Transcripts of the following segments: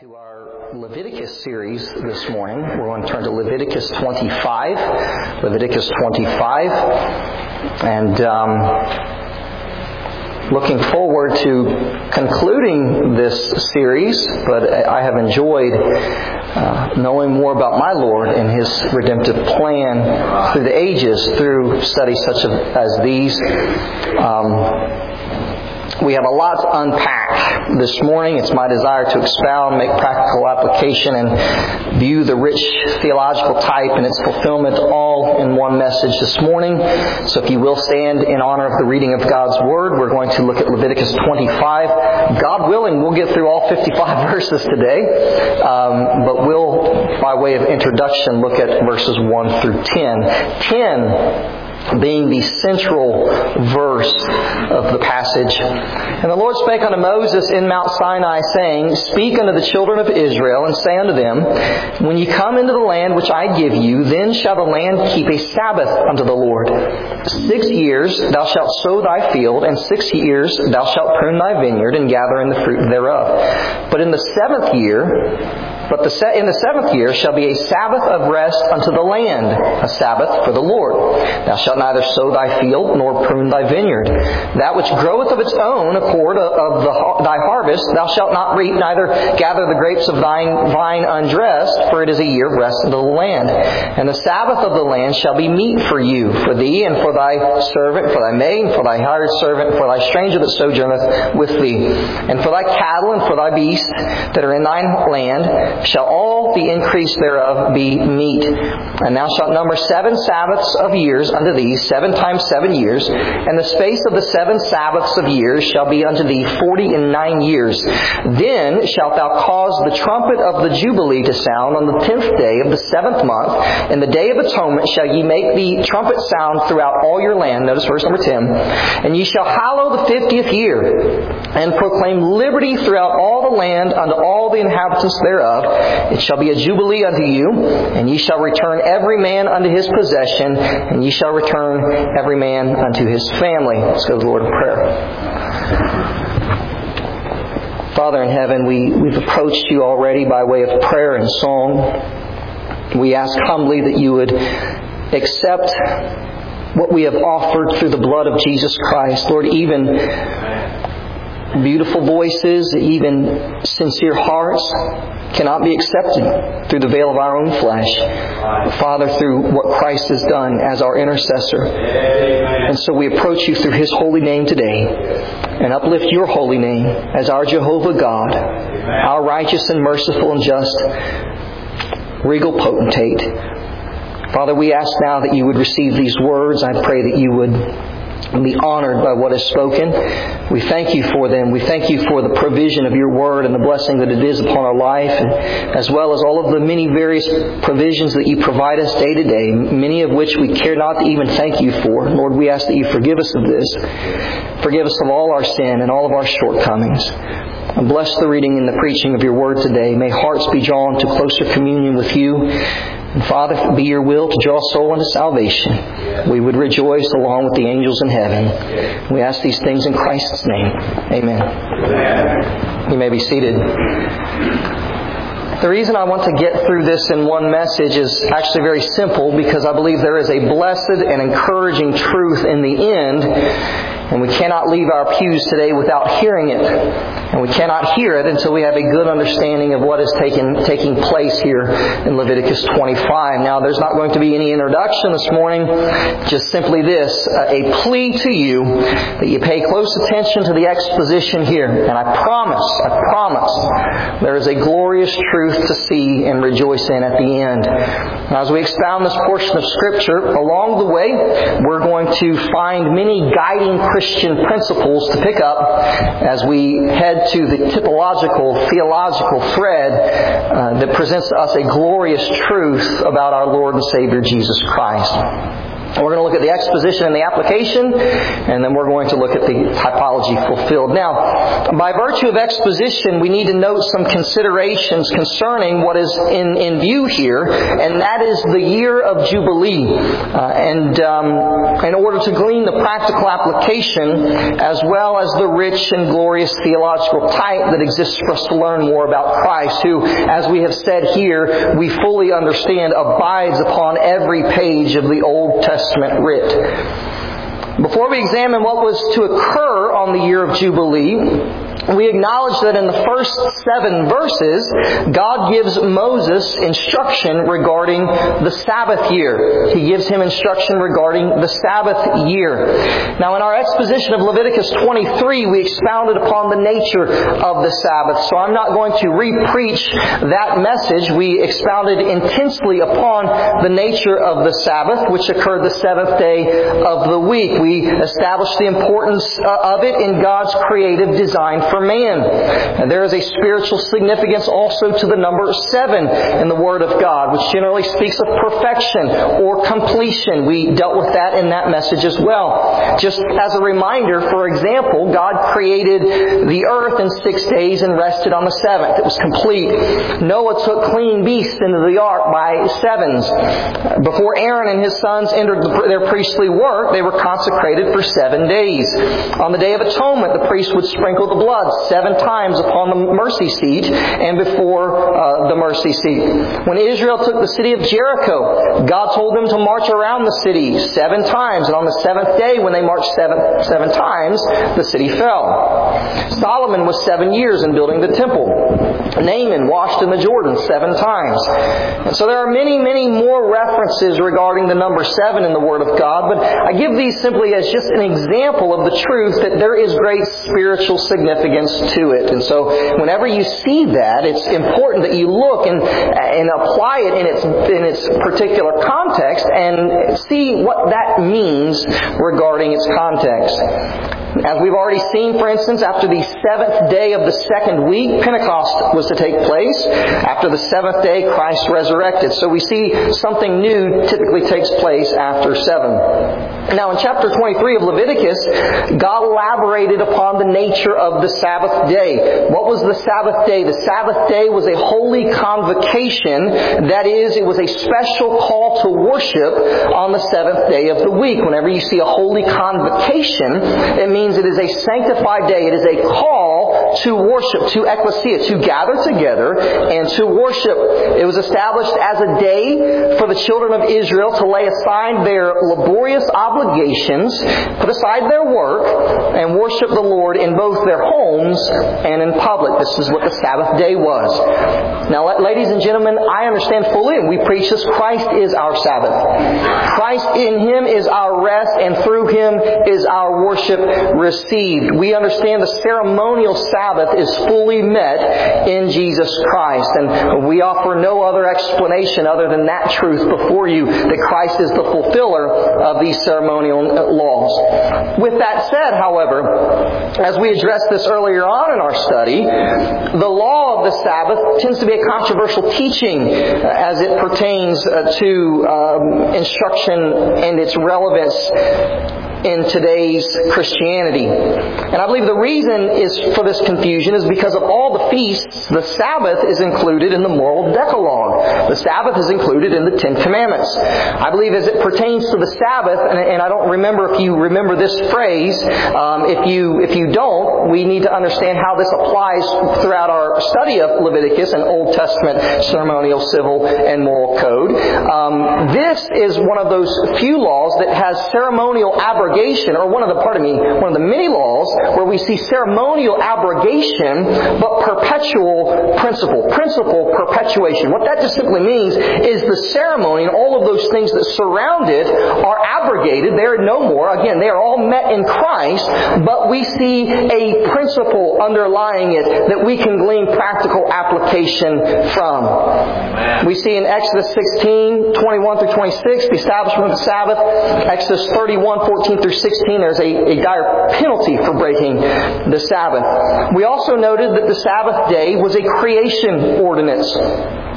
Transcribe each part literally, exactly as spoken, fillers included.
To our Leviticus series this morning. We're going to turn to Leviticus twenty-five. Leviticus twenty-five. And um, looking forward to concluding this series, but I have enjoyed uh, knowing more about my Lord and His redemptive plan through the ages, through studies such as these. Um, We have a lot to unpack this morning. It's my desire to expound, make practical application, and view the rich theological type and its fulfillment all in one message this morning. So if you will stand in honor of the reading of God's Word, we're going to look at Leviticus twenty-five. God willing, we'll get through all fifty-five verses today. Um, but we'll, by way of introduction, look at verses one through ten. ten being the central verse of the passage. And the Lord spake unto Moses in Mount Sinai, saying, Speak unto the children of Israel, and say unto them, When ye come into the land which I give you, then shall the land keep a Sabbath unto the Lord. Six years thou shalt sow thy field, and six years thou shalt prune thy vineyard, and gather in the fruit thereof. But in the seventh year, But the se- in the seventh year shall be a Sabbath of rest unto the land, a Sabbath for the Lord. Thou shalt neither sow thy field, nor prune thy vineyard. That which groweth of its own accord of the, thy harvest, thou shalt not reap, neither gather the grapes of thine vine undressed, for it is a year of rest unto the land. And the Sabbath of the land shall be meat for you, for thee, and for thy servant, for thy maid, and for thy hired servant, for thy stranger that sojourneth with thee, and for thy cattle, and for thy beasts that are in thine land, shall all the increase thereof be meat. And thou shalt number seven Sabbaths of years unto thee, seven times seven years. And the space of the seven Sabbaths of years shall be unto thee forty and nine years. Then shalt thou cause the trumpet of the Jubilee to sound on the tenth day of the seventh month. In the day of atonement shall ye make the trumpet sound throughout all your land. Notice verse number ten. And ye shall hallow the fiftieth year, and proclaim liberty throughout all the land unto all the inhabitants thereof. It shall be a jubilee unto you, and ye shall return every man unto his possession, and ye shall return every man unto his family. Let's go to the Lord in prayer. Father in heaven, we, we've approached you already by way of prayer and song. We ask humbly that you would accept what we have offered through the blood of Jesus Christ. Lord, even beautiful voices, even sincere hearts cannot be accepted through the veil of our own flesh. Father, through what Christ has done as our intercessor. And so we approach you through His holy name today and uplift your holy name as our Jehovah God, our righteous and merciful and just regal potentate. Father, we ask now that you would receive these words. I pray that you would be honored by what is spoken. We thank you for them. We thank you for the provision of your word and the blessing that it is upon our life, and as well as all of the many various provisions that you provide us day to day, many of which we care not to even thank you for. Lord, we ask that you forgive us of this. Forgive us of all our sin and all of our shortcomings. And bless the reading and the preaching of your word today. May hearts be drawn to closer communion with you. And Father, be your will to draw soul unto salvation. We would rejoice along with the angels in heaven. We ask these things in Christ's name. Amen. Amen. You may be seated. The reason I want to get through this in one message is actually very simple, because I believe there is a blessed and encouraging truth in the end, and we cannot leave our pews today without hearing it. And we cannot hear it until we have a good understanding of what is taking, taking place here in Leviticus twenty-five. Now, there's not going to be any introduction this morning. Just simply this, a plea to you that you pay close attention to the exposition here. And I promise, I promise, there is a glorious truth to see and rejoice in at the end. Now, as we expound this portion of Scripture, along the way, we're going to find many guiding Christian principles to pick up as we head to the typological, theological thread uh, that presents to us a glorious truth about our Lord and Savior Jesus Christ. We're going to look at the exposition and the application, and then we're going to look at the typology fulfilled. Now, by virtue of exposition, we need to note some considerations concerning what is in, in view here, and that is the year of Jubilee. Uh, and um, in order to glean the practical application, as well as the rich and glorious theological type that exists for us to learn more about Christ, who, as we have said here, we fully understand abides upon every page of the Old Testament writ. Before we examine what was to occur on the year of Jubilee, we acknowledge that in the first seven verses, God gives Moses instruction regarding the Sabbath year. He gives him instruction regarding the Sabbath year. Now, in our exposition of Leviticus twenty-three, we expounded upon the nature of the Sabbath. So I'm not going to re-preach that message. We expounded intensely upon the nature of the Sabbath, which occurred the seventh day of the week. We established the importance of it in God's creative design for man. And there is a spiritual significance also to the number seven in the Word of God, which generally speaks of perfection or completion. We dealt with that in that message as well. Just as a reminder, for example, God created the earth in six days and rested on the seventh. It was complete. Noah took clean beasts into the ark by sevens. Before Aaron and his sons entered their priestly work, they were consecrated for seven days. On the Day of Atonement, the priest would sprinkle the blood seven times upon the mercy seat and before uh, the mercy seat. When Israel took the city of Jericho, God told them to march around the city seven times. And on the seventh day, when they marched seven, seven times, the city fell. Solomon was seven years in building the temple. Naaman washed in the Jordan seven times. And so there are many, many more references regarding the number seven in the Word of God, but I give these simply as just an example of the truth that there is great spiritual significance to it. And so whenever you see that, it's important that you look and and apply it in its in its particular context and see what that means regarding its context. As we've already seen, for instance, after the seventh day of the second week, Pentecost was to take place. After the seventh day, Christ resurrected. So we see something new typically takes place after seven. Now in chapter twenty-three of Leviticus, God elaborated upon the nature of the Sabbath day. What was the Sabbath day? The Sabbath day was a holy convocation. That is, it was a special call to worship on the seventh day of the week. Whenever you see a holy convocation, it means it is a sanctified day. It is a call to worship, to ecclesia, to gather together and to worship. It was established as a day for the children of Israel to lay aside their laborious obligations, put aside their work, and worship the Lord in both their homes and in public. This is what the Sabbath day was. Now, ladies and gentlemen, I understand fully, and we preach this, Christ is our Sabbath. Christ in Him is our rest, and through Him is our worship received. We understand the ceremonial Sabbath is fully met in Jesus Christ, and we offer no other explanation other than that truth before you, that Christ is the fulfiller of these ceremonial laws. With that said, however, as we addressed this earlier on in our study, the law of the Sabbath tends to be a controversial teaching as it pertains to um, instruction and its relevance in today's Christianity. And I believe the reason is for this confusion is because of all the feasts, the Sabbath is included in the moral decalogue. The Sabbath is included in the Ten Commandments. I believe as it pertains to the Sabbath, and, and I don't remember if you remember this phrase, um, if you if you don't, we need to understand how this applies throughout our study of Leviticus and Old Testament ceremonial, civil, and moral code. Um, this is one of those few laws that has ceremonial abrogation, or one of the, pardon me, one of the many laws where we see ceremonial abrogation, but perpetual principle. Principle perpetuation. What that just simply means is the ceremony and all of those things that surround it are abrogated. They are no more. Again, they are all met in Christ, but we see a principle underlying it that we can glean practical application from. Amen. We see in Exodus sixteen, twenty-one through twenty-six, the establishment of the Sabbath. Exodus thirty-one, fourteen through sixteen, there's a, a dire penalty for breaking the Sabbath. We also noted that the Sabbath day was a creation ordinance.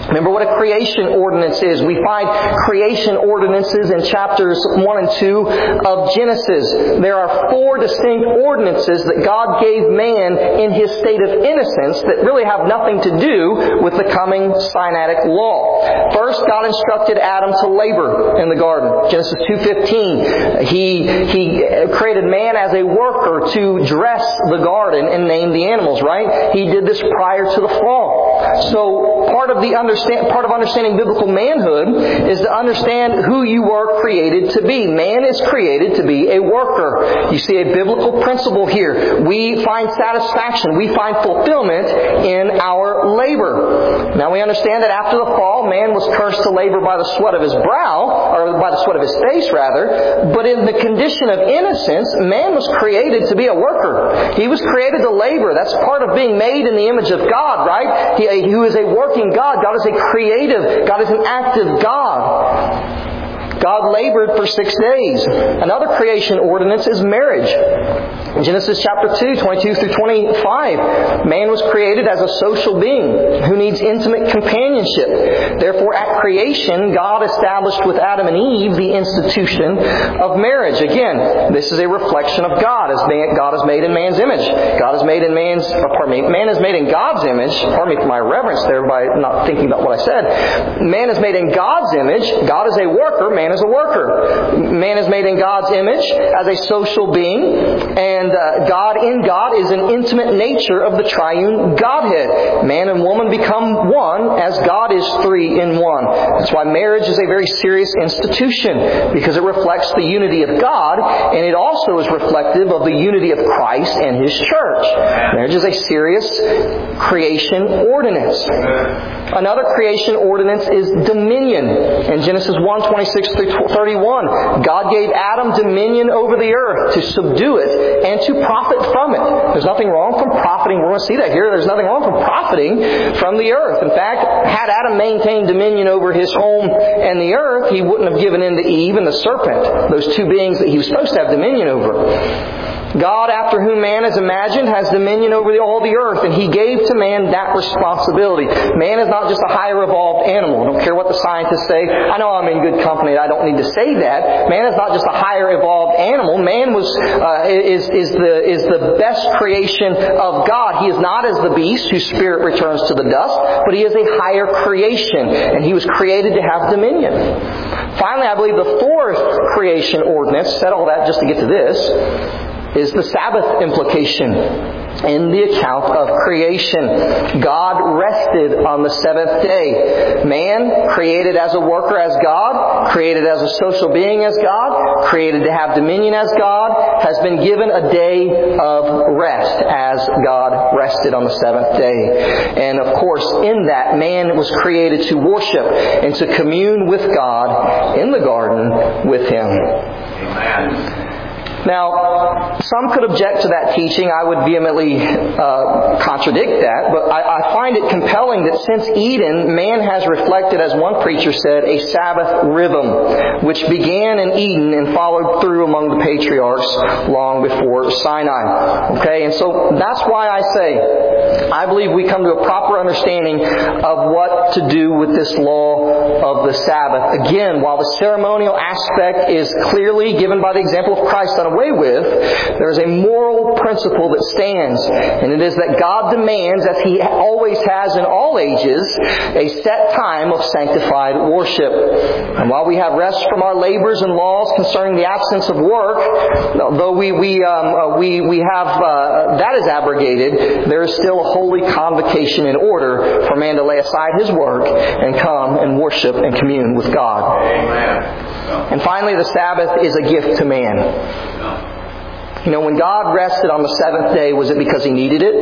Remember what a creation ordinance is. We find creation ordinances in chapters one and two of Genesis. There are four distinct ordinances that God gave man in his state of innocence that really have nothing to do with the coming Sinaitic law. First, God instructed Adam to labor in the garden. Genesis two fifteen. He, he created man as a worker to dress the garden and name the animals, right? He did this prior to the fall. So part of the understanding Part of understanding biblical manhood is to understand who you were created to be. Man is created to be a worker. You see a biblical principle here. We find satisfaction, we find fulfillment in our labor. Now we understand that after the fall, man was cursed to labor by the sweat of his brow, or by the sweat of his face rather. But in the condition of innocence, man was created to be a worker. He was created to labor. That's part of being made in the image of God, right? He, who is a working God. God is a creative. God is an active God. God labored for six days. Another creation ordinance is marriage. In Genesis chapter two, twenty-two through twenty-five, man was created as a social being who needs intimate companionship. Therefore, at creation, God established with Adam and Eve the institution of marriage. Again, this is a reflection of God, as man, God is made in man's image. God is made in man's, or pardon me, man is made in God's image. Pardon me for my reverence there by not thinking about what I said. Man is made in God's image. God is a worker. Man is a worker. Man is made in God's image as a social being, and uh, God in God is an intimate nature of the triune Godhead. Man and woman become one as God is three in one. That's why marriage is a very serious institution, because it reflects the unity of God, and it also is reflective of the unity of Christ and His church. Marriage is a serious creation ordinance. Another creation ordinance is dominion. In Genesis one, twenty-six through thirty-one, God gave Adam dominion over the earth to subdue it and to profit from it. There's nothing wrong from profiting. We're going to see that here. There's nothing wrong from profiting from the earth. In fact, had Adam maintained dominion over his home and the earth, he wouldn't have given in to Eve and the serpent, those two beings that he was supposed to have dominion over. God, after whom man is imagined, has dominion over the, all the earth, and He gave to man that responsibility. Man is not just a higher evolved animal. I don't care what the scientists say. I know I'm in good company. I don't need to say that. Man is not just a higher evolved animal. Man was uh, is is the is the best creation of God. He is not as the beast whose spirit returns to the dust, but he is a higher creation, and he was created to have dominion. Finally, I believe the fourth creation ordinance, said all that just to get to this, is the Sabbath implication in the account of creation. God rested on the seventh day. Man, created as a worker as God, created as a social being as God, created to have dominion as God, has been given a day of rest as God rested on the seventh day. And of course, in that, man was created to worship and to commune with God in the garden with Him. Amen. Now, some could object to that teaching. I would vehemently uh, contradict that, but I, I find it compelling that since Eden, man has reflected, as one preacher said, a Sabbath rhythm, which began in Eden and followed through among the patriarchs long before Sinai. Okay, and so that's why I say, I believe we come to a proper understanding of what to do with this law of the Sabbath. Again, while the ceremonial aspect is clearly given by the example of Christ on away with, there is a moral principle that stands, and it is that God demands, as He always has in all ages, a set time of sanctified worship. And while we have rest from our labors and laws concerning the absence of work, though we we um, uh, we we have uh, that is abrogated, there is still a holy convocation in order for man to lay aside his work and come and worship and commune with God. Amen. And finally, the Sabbath is a gift to man. You know, when God rested on the seventh day, was it because He needed it?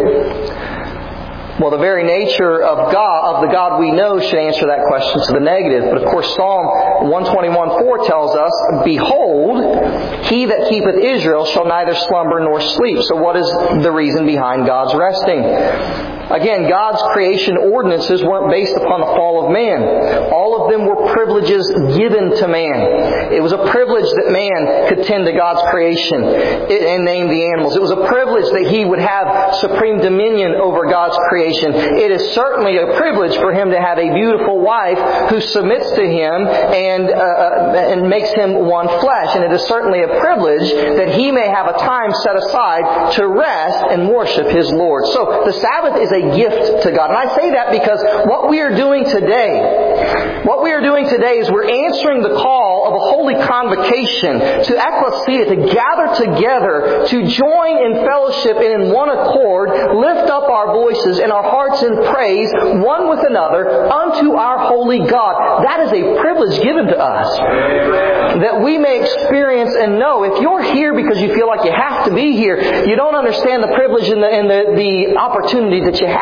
Well, the very nature of God, of the God we know, should answer that question to the negative. But of course, Psalm one twenty-one four tells us, "Behold, He that keepeth Israel shall neither slumber nor sleep." So what is the reason behind God's resting? Again, God's creation ordinances weren't based upon the fall of man. All of them were privileges given to man. It was a privilege that man could tend to God's creation and name the animals. It was a privilege that he would have supreme dominion over God's creation. It is certainly a privilege for him to have a beautiful wife who submits to him and uh, and makes him one flesh. And it is certainly a privilege that he may have a time set aside to rest and worship his Lord. So the Sabbath is a gift to God. And I say that because what we are doing today, what we are doing today is we're answering the call of a holy convocation to ecclesia, to gather together, to join in fellowship and in one accord, lift up our voices and our hearts in praise one with another unto our holy God. That is a privilege given to us. That we may experience and know. If you're here because you feel like you have to be here, you don't understand the privilege and the, and the, the opportunity that you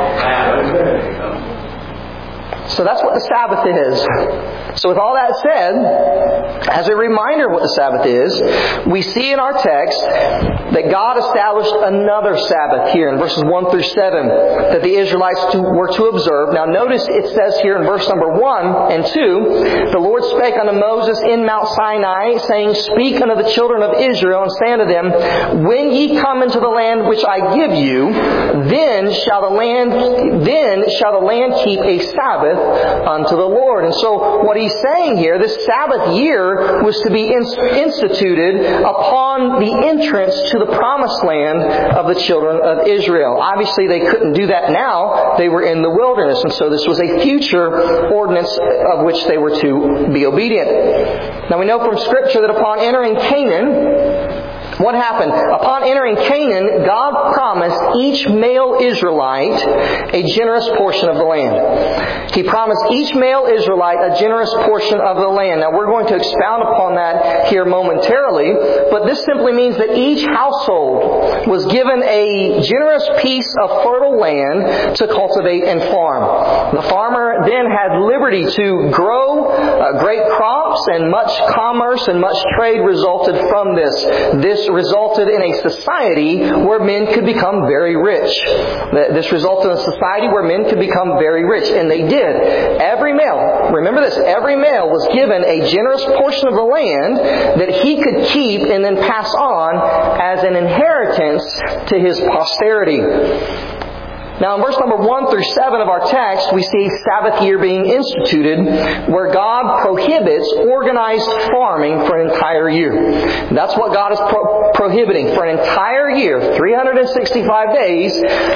have. So that's what the Sabbath is. So with all that said, as a reminder of what the Sabbath is, we see in our text that God established another Sabbath here in verses one through seven that the Israelites were to observe. Now notice it says here in verse number one and two, the Lord spake unto Moses in Mount Sinai, saying, Speak unto the children of Israel, and say unto them, When ye come into the land which I give you, then shall the land then shall the land keep a Sabbath unto the Lord. And so what he's saying here, this Sabbath year was to be instituted upon the entrance to the promised land of the children of Israel. Obviously they couldn't do that now. They were in the wilderness. And so this was a future ordinance of which they were to be obedient. Now we know from Scripture that upon entering Canaan, what happened? Upon entering Canaan, God promised each male Israelite a generous portion of the land. He promised each male Israelite a generous portion of the land. Now we're going to expound upon that here momentarily, but this simply means that each household was given a generous piece of fertile land to cultivate and farm. The farmer then had liberty to grow uh, great crops, and much commerce and much trade resulted from this. This resulted in a society where men could become very rich. This resulted in a society where men could become very rich, and they did. Every male, remember this, every male was given a generous portion of the land that he could keep and then pass on as an inheritance to his posterity. Now in verse number one through seven of our text, we see Sabbath year being instituted where God prohibits organized farming for an entire year. That's what God is pro- prohibiting. For an entire year, three hundred sixty-five days,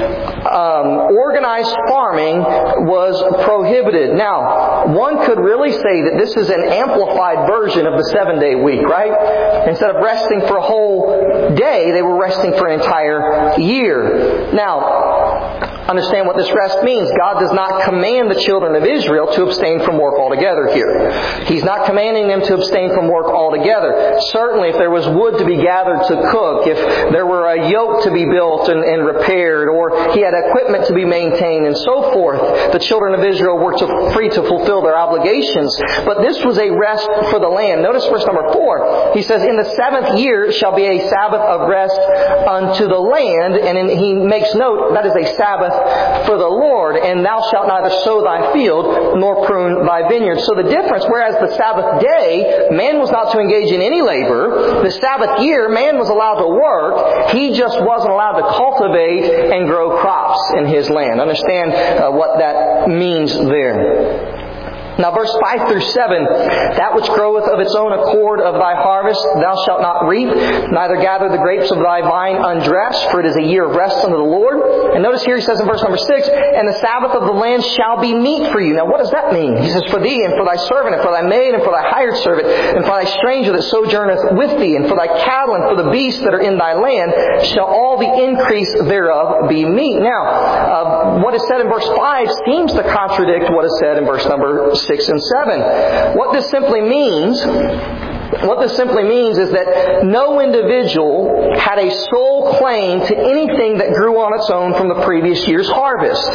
um, organized farming was prohibited. Now, one could really say that this is an amplified version of the seven-day week, right? Instead of resting for a whole day, they were resting for an entire year. Now, understand what this rest means. God does not command the children of Israel to abstain from work altogether here. He's not commanding them to abstain from work altogether. Certainly if there was wood to be gathered to cook, if there were a yoke to be built and, and repaired, or he had equipment to be maintained and so forth, the children of Israel were to, free to fulfill their obligations. But this was a rest for the land. Notice verse number four. He says, In the seventh year shall be a Sabbath of rest unto the land. And in, he makes note, that is a Sabbath for the Lord, and thou shalt neither sow thy field nor prune thy vineyard. So the difference, whereas the Sabbath day, man was not to engage in any labor, the Sabbath year, man was allowed to work. He just wasn't allowed to cultivate and grow crops in his land. Understand uh, what that means there. Now verse five through seven, That which groweth of its own accord of thy harvest thou shalt not reap, neither gather the grapes of thy vine undressed, for it is a year of rest unto the Lord. And notice here he says in verse number six, And the Sabbath of the land shall be meat for you. Now what does that mean? He says, For thee, and for thy servant, and for thy maid, and for thy hired servant, and for thy stranger that sojourneth with thee, and for thy cattle, and for the beasts that are in thy land, shall all the increase thereof be meat. Now, uh, what is said in verse five seems to contradict what is said in verse number six and seven. What this simply means What this simply means is that no individual had a sole claim to anything that grew on its own from the previous year's harvest.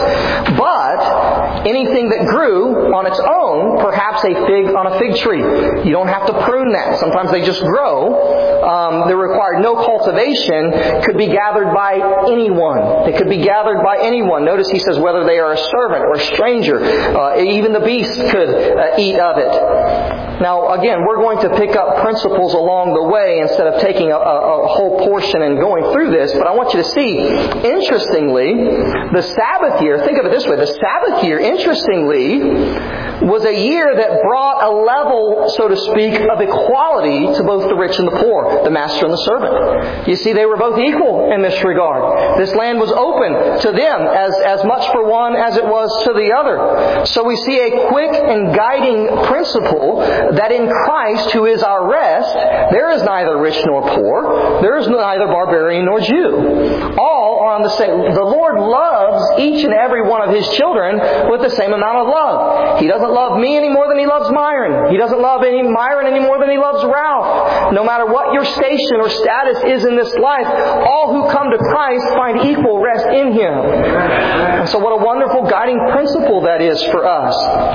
But anything that grew on its own, perhaps a fig on a fig tree. You don't have to prune that. Sometimes they just grow. Um, they required no cultivation, could be gathered by anyone. It could be gathered by anyone. Notice he says whether they are a servant or a stranger. Uh, even the beast could uh, eat of it. Now, again, we're going to pick up principles along the way instead of taking a, a, a whole portion and going through this. But I want you to see, interestingly, the Sabbath year, think of it this way, the Sabbath year, interestingly, was a year that brought a level, so to speak, of equality to both the rich and the poor, the master and the servant. You see, they were both equal in this regard. This land was open to them as, as much for one as it was to the other. So we see a quick and guiding principle that in Christ, who is our rest, there is neither rich nor poor. There is neither barbarian nor Jew. All are on the same. The Lord loves each and every one of His children with the same amount of love. He doesn't love me any more than He loves Myron. He doesn't love any Myron any more than He loves Ralph. No matter what your station or status is in this life, all who come to Christ find equal rest in Him. And so what a wonderful guiding principle that is for us.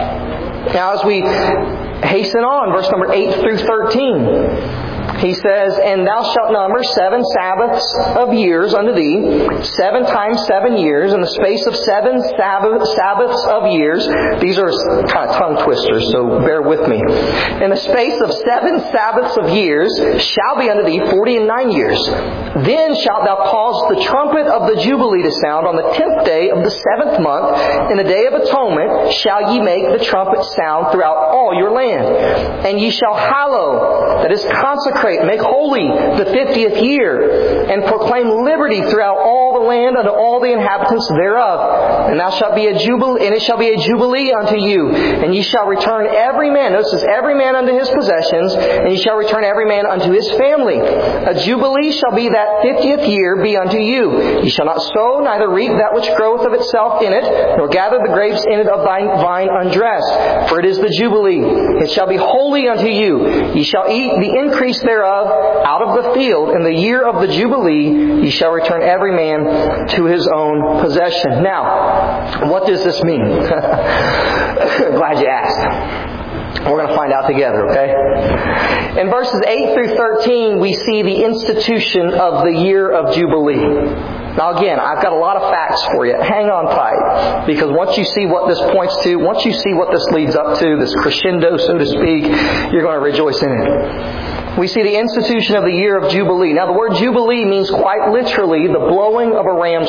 Now as we hasten on, verse number eight through thirteen. He says, "And thou shalt number seven Sabbaths of years unto thee, seven times seven years, in the space of seven Sabbath, Sabbaths of years." These are kind of tongue twisters, so bear with me. "In the space of seven Sabbaths of years shall be unto thee forty and nine years. Then shalt thou cause the trumpet of the Jubilee to sound on the tenth day of the seventh month. In the day of atonement shall ye make the trumpet sound throughout all your land. And ye shall hallow," that is consecrate, make holy the fiftieth year, "and proclaim liberty throughout all the land unto all the inhabitants thereof. And thou shalt be a jubilee, and it shall be a jubilee unto you. And ye shall return every man," notice this, "every man unto his possessions, and ye shall return every man unto his family. A jubilee shall be that fiftieth year be unto you. Ye shall not sow, neither reap that which groweth of itself in it, nor gather the grapes in it of thine vine undressed. For it is the jubilee. It shall be holy unto you. Ye shall eat the increase thereof out of the field. In the year of the Jubilee ye shall return every man to his own possession." Now, what does this mean? Glad you asked. We're going to find out together, okay? In verses eight through thirteen, we see the institution of the year of Jubilee. Now again, I've got a lot of facts for you. Hang on tight. Because once you see what this points to, once you see what this leads up to, this crescendo, so to speak, you're going to rejoice in it. We see the institution of the year of Jubilee. Now the word Jubilee means quite literally the blowing of a ram's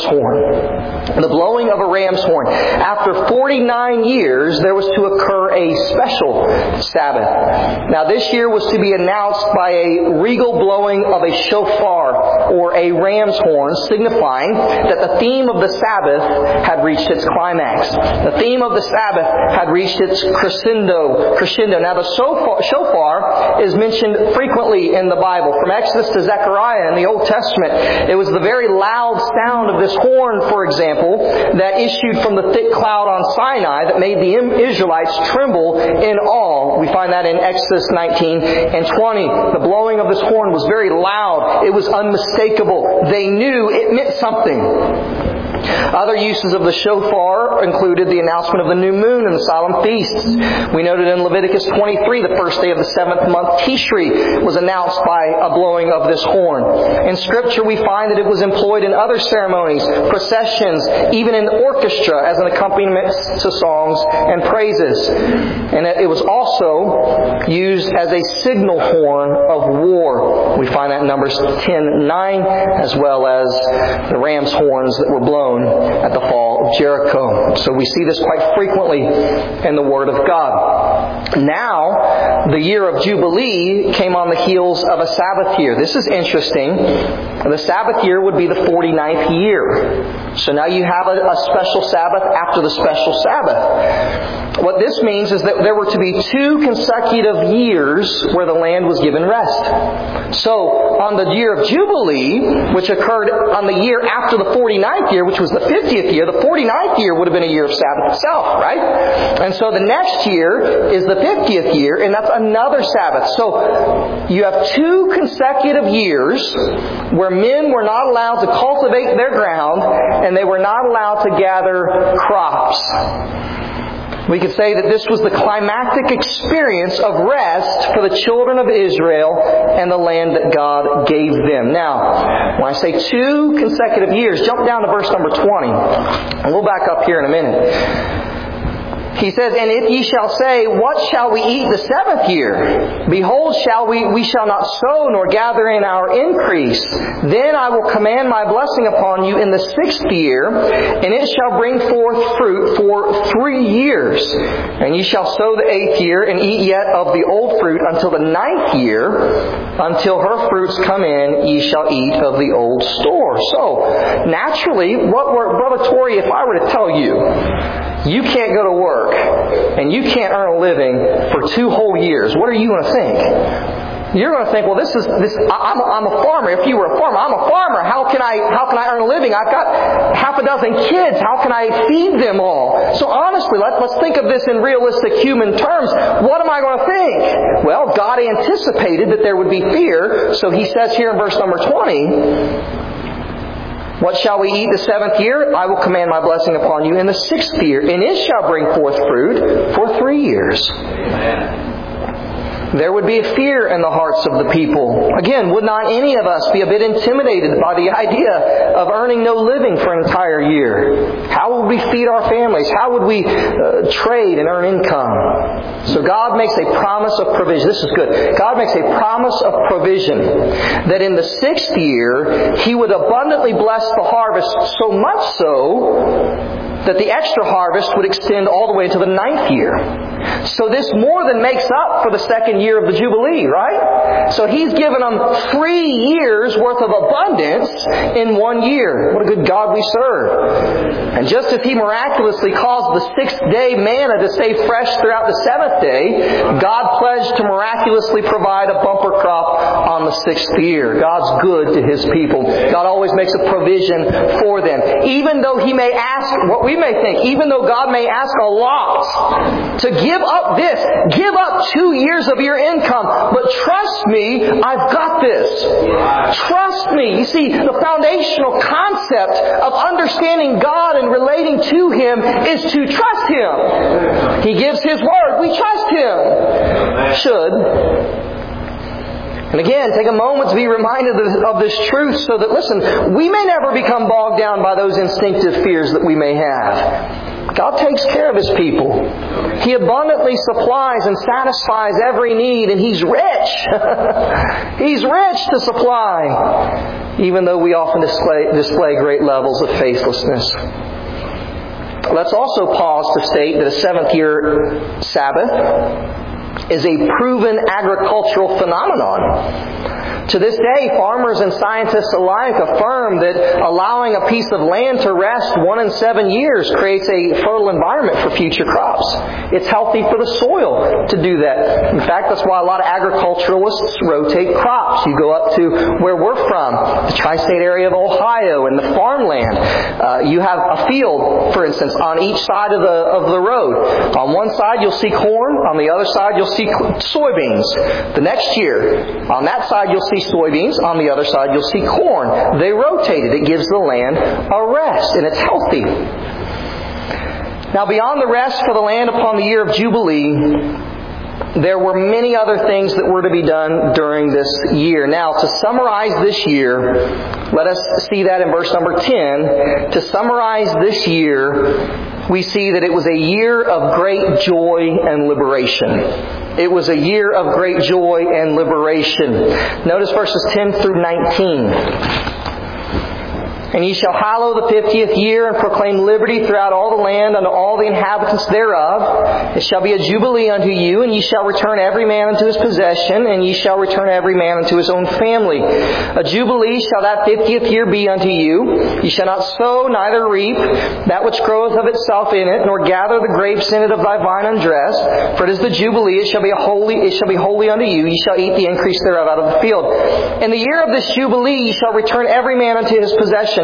horn. The blowing of a ram's horn. After forty-nine years, there was to occur a special Sabbath. Now this year was to be announced by a regal blowing of a shofar, or a ram's horn, signifying that the theme of the Sabbath had reached its climax. The theme of the Sabbath had reached its crescendo. crescendo. Now the shofar, shofar is mentioned frequently in the Bible. From Exodus to Zechariah in the Old Testament, it was the very loud sound of this horn, for example, that issued from the thick cloud on Sinai that made the Israelites tremble in awe. We find that in Exodus nineteen and twenty. The blowing of this horn was very loud. It was unmistakable. They knew it meant something. Other uses of the shofar included the announcement of the new moon and the solemn feasts. We noted in Leviticus twenty-three, the first day of the seventh month, Tishri, was announced by a blowing of this horn. In Scripture, we find that it was employed in other ceremonies, processions, even in orchestra as an accompaniment to songs and praises. And it was also used as a signal horn of war. We find that in Numbers ten nine, as well as the ram's horns that were blown at the fall of Jericho. So we see this quite frequently in the Word of God. Now, the year of Jubilee came on the heels of a Sabbath year. This is interesting. The Sabbath year would be the forty-ninth year. So now you have a, a special Sabbath after the special Sabbath. What this means is that there were to be two consecutive years where the land was given rest. So, on the year of Jubilee, which occurred on the year after the forty-ninth year, which was the fiftieth year, the forty-ninth year would have been a year of Sabbath itself, right? And so the next year is the fiftieth year, and that's another Sabbath. So you have two consecutive years where men were not allowed to cultivate their ground, and they were not allowed to gather crops. We could say that this was the climactic experience of rest for the children of Israel and the land that God gave them. Now, when I say two consecutive years, jump down to verse number twenty. And we'll back up here in a minute. He says, "And if ye shall say, What shall we eat the seventh year? Behold, shall we, we shall not sow nor gather in our increase. Then I will command my blessing upon you in the sixth year, and it shall bring forth fruit for three years. And ye shall sow the eighth year, and eat yet of the old fruit until the ninth year. Until her fruits come in, ye shall eat of the old store." So, naturally, what were, Brother Torrey, if I were to tell you, you can't go to work and you can't earn a living for two whole years, what are you going to think? You're going to think, well, this is this. I'm a, I'm a farmer. If you were a farmer, I'm a farmer. How can I how can I earn a living? I've got half a dozen kids. How can I feed them all? So honestly, let, let's think of this in realistic human terms. What am I going to think? Well, God anticipated that there would be fear, so He says here in verse number twenty. What shall we eat the seventh year? I will command my blessing upon you in the sixth year, and it shall bring forth fruit for three years. Amen. There would be a fear in the hearts of the people. Again, would not any of us be a bit intimidated by the idea of earning no living for an entire year? How would we feed our families? How would we uh, trade and earn income? So God makes a promise of provision. This is good. God makes a promise of provision that in the sixth year He would abundantly bless the harvest, so much so that the extra harvest would extend all the way to the ninth year. So this more than makes up for the second year of the Jubilee, right? So He's given them three years worth of abundance in one year. What a good God we serve. And just as He miraculously caused the sixth day manna to stay fresh throughout the seventh day, God pledged to miraculously provide a bumper crop on the sixth year. God's good to His people. God always makes a provision for them. Even though He may ask, what we may think, even though God may ask a lot to give up this, give up two years of your income, but trust me, I've got this. Trust me. You see, the foundational concept of understanding God and relating to Him is to trust Him. He gives His word. We trust Him. Should. And again, take a moment to be reminded of this truth so that, listen, we may never become bogged down by those instinctive fears that we may have. God takes care of His people. He abundantly supplies and satisfies every need, and He's rich. He's rich to supply, even though we often display, display great levels of faithlessness. Let's also pause to state that a seventh year Sabbath is a proven agricultural phenomenon. To this day, farmers and scientists alike affirm that allowing a piece of land to rest one in seven years creates a fertile environment for future crops. It's healthy for the soil to do that. In fact, that's why a lot of agriculturalists rotate crops. You go up to where we're from, the tri-state area of Ohio and the farmland. Uh, you have a field, for instance, on each side of the of the road. On one side, you'll see corn. On the other side, you'll see soybeans. The next year, on that side, you'll see soybeans. On the other side, you'll see corn. They rotate it. It gives the land a rest, and it's healthy. Now, beyond the rest for the land upon the year of Jubilee, there were many other things that were to be done during this year. Now, to summarize this year, let us see that in verse number ten. To summarize this year, we see that it was a year of great joy and liberation. It was a year of great joy and liberation. Notice verses ten through nineteen. And ye shall hallow the fiftieth year, and proclaim liberty throughout all the land unto all the inhabitants thereof. It shall be a jubilee unto you, and ye shall return every man unto his possession, and ye shall return every man unto his own family. A jubilee shall that fiftieth year be unto you. Ye shall not sow, neither reap that which groweth of itself in it, nor gather the grapes in it of thy vine undressed. For it is the jubilee; it shall be a holy, it shall be holy unto you. Ye shall eat the increase thereof out of the field. In the year of this jubilee ye shall return every man unto his possession.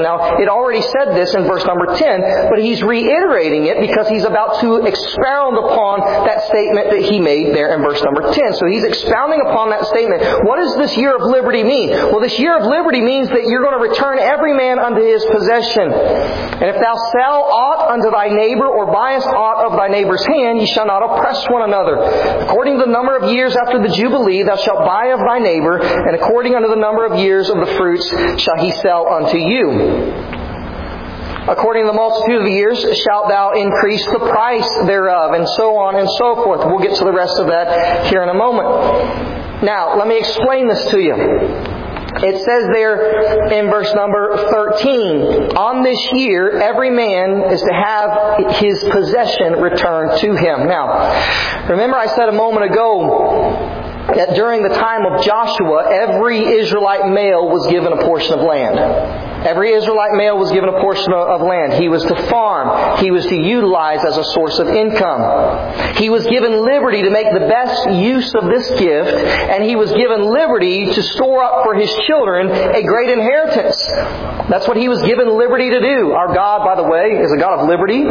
possession. Now, it already said this in verse number ten, but he's reiterating it because he's about to expound upon that statement that he made there in verse number ten. So he's expounding upon that statement. What does this year of liberty mean? Well, this year of liberty means that you're going to return every man unto his possession. And if thou sell aught unto thy neighbor, or buyest aught of thy neighbor's hand, ye shall not oppress one another. According to the number of years after the Jubilee, thou shalt buy of thy neighbor, and according unto the number of years of the fruits shall he sell unto you. According to the multitude of the years shalt thou increase the price thereof, and so on and so forth. We'll get to the rest of that here in a moment. Now, let me explain this to you. It says there in verse number thirteen, on this year every man is to have his possession returned to him. Now, remember I said a moment ago that during the time of Joshua, every Israelite male was given a portion of land. Every Israelite male was given a portion of land. He was to farm. He was to utilize as a source of income. He was given liberty to make the best use of this gift, and he was given liberty to store up for his children a great inheritance. That's what he was given liberty to do. Our God, by the way, is a God of liberty.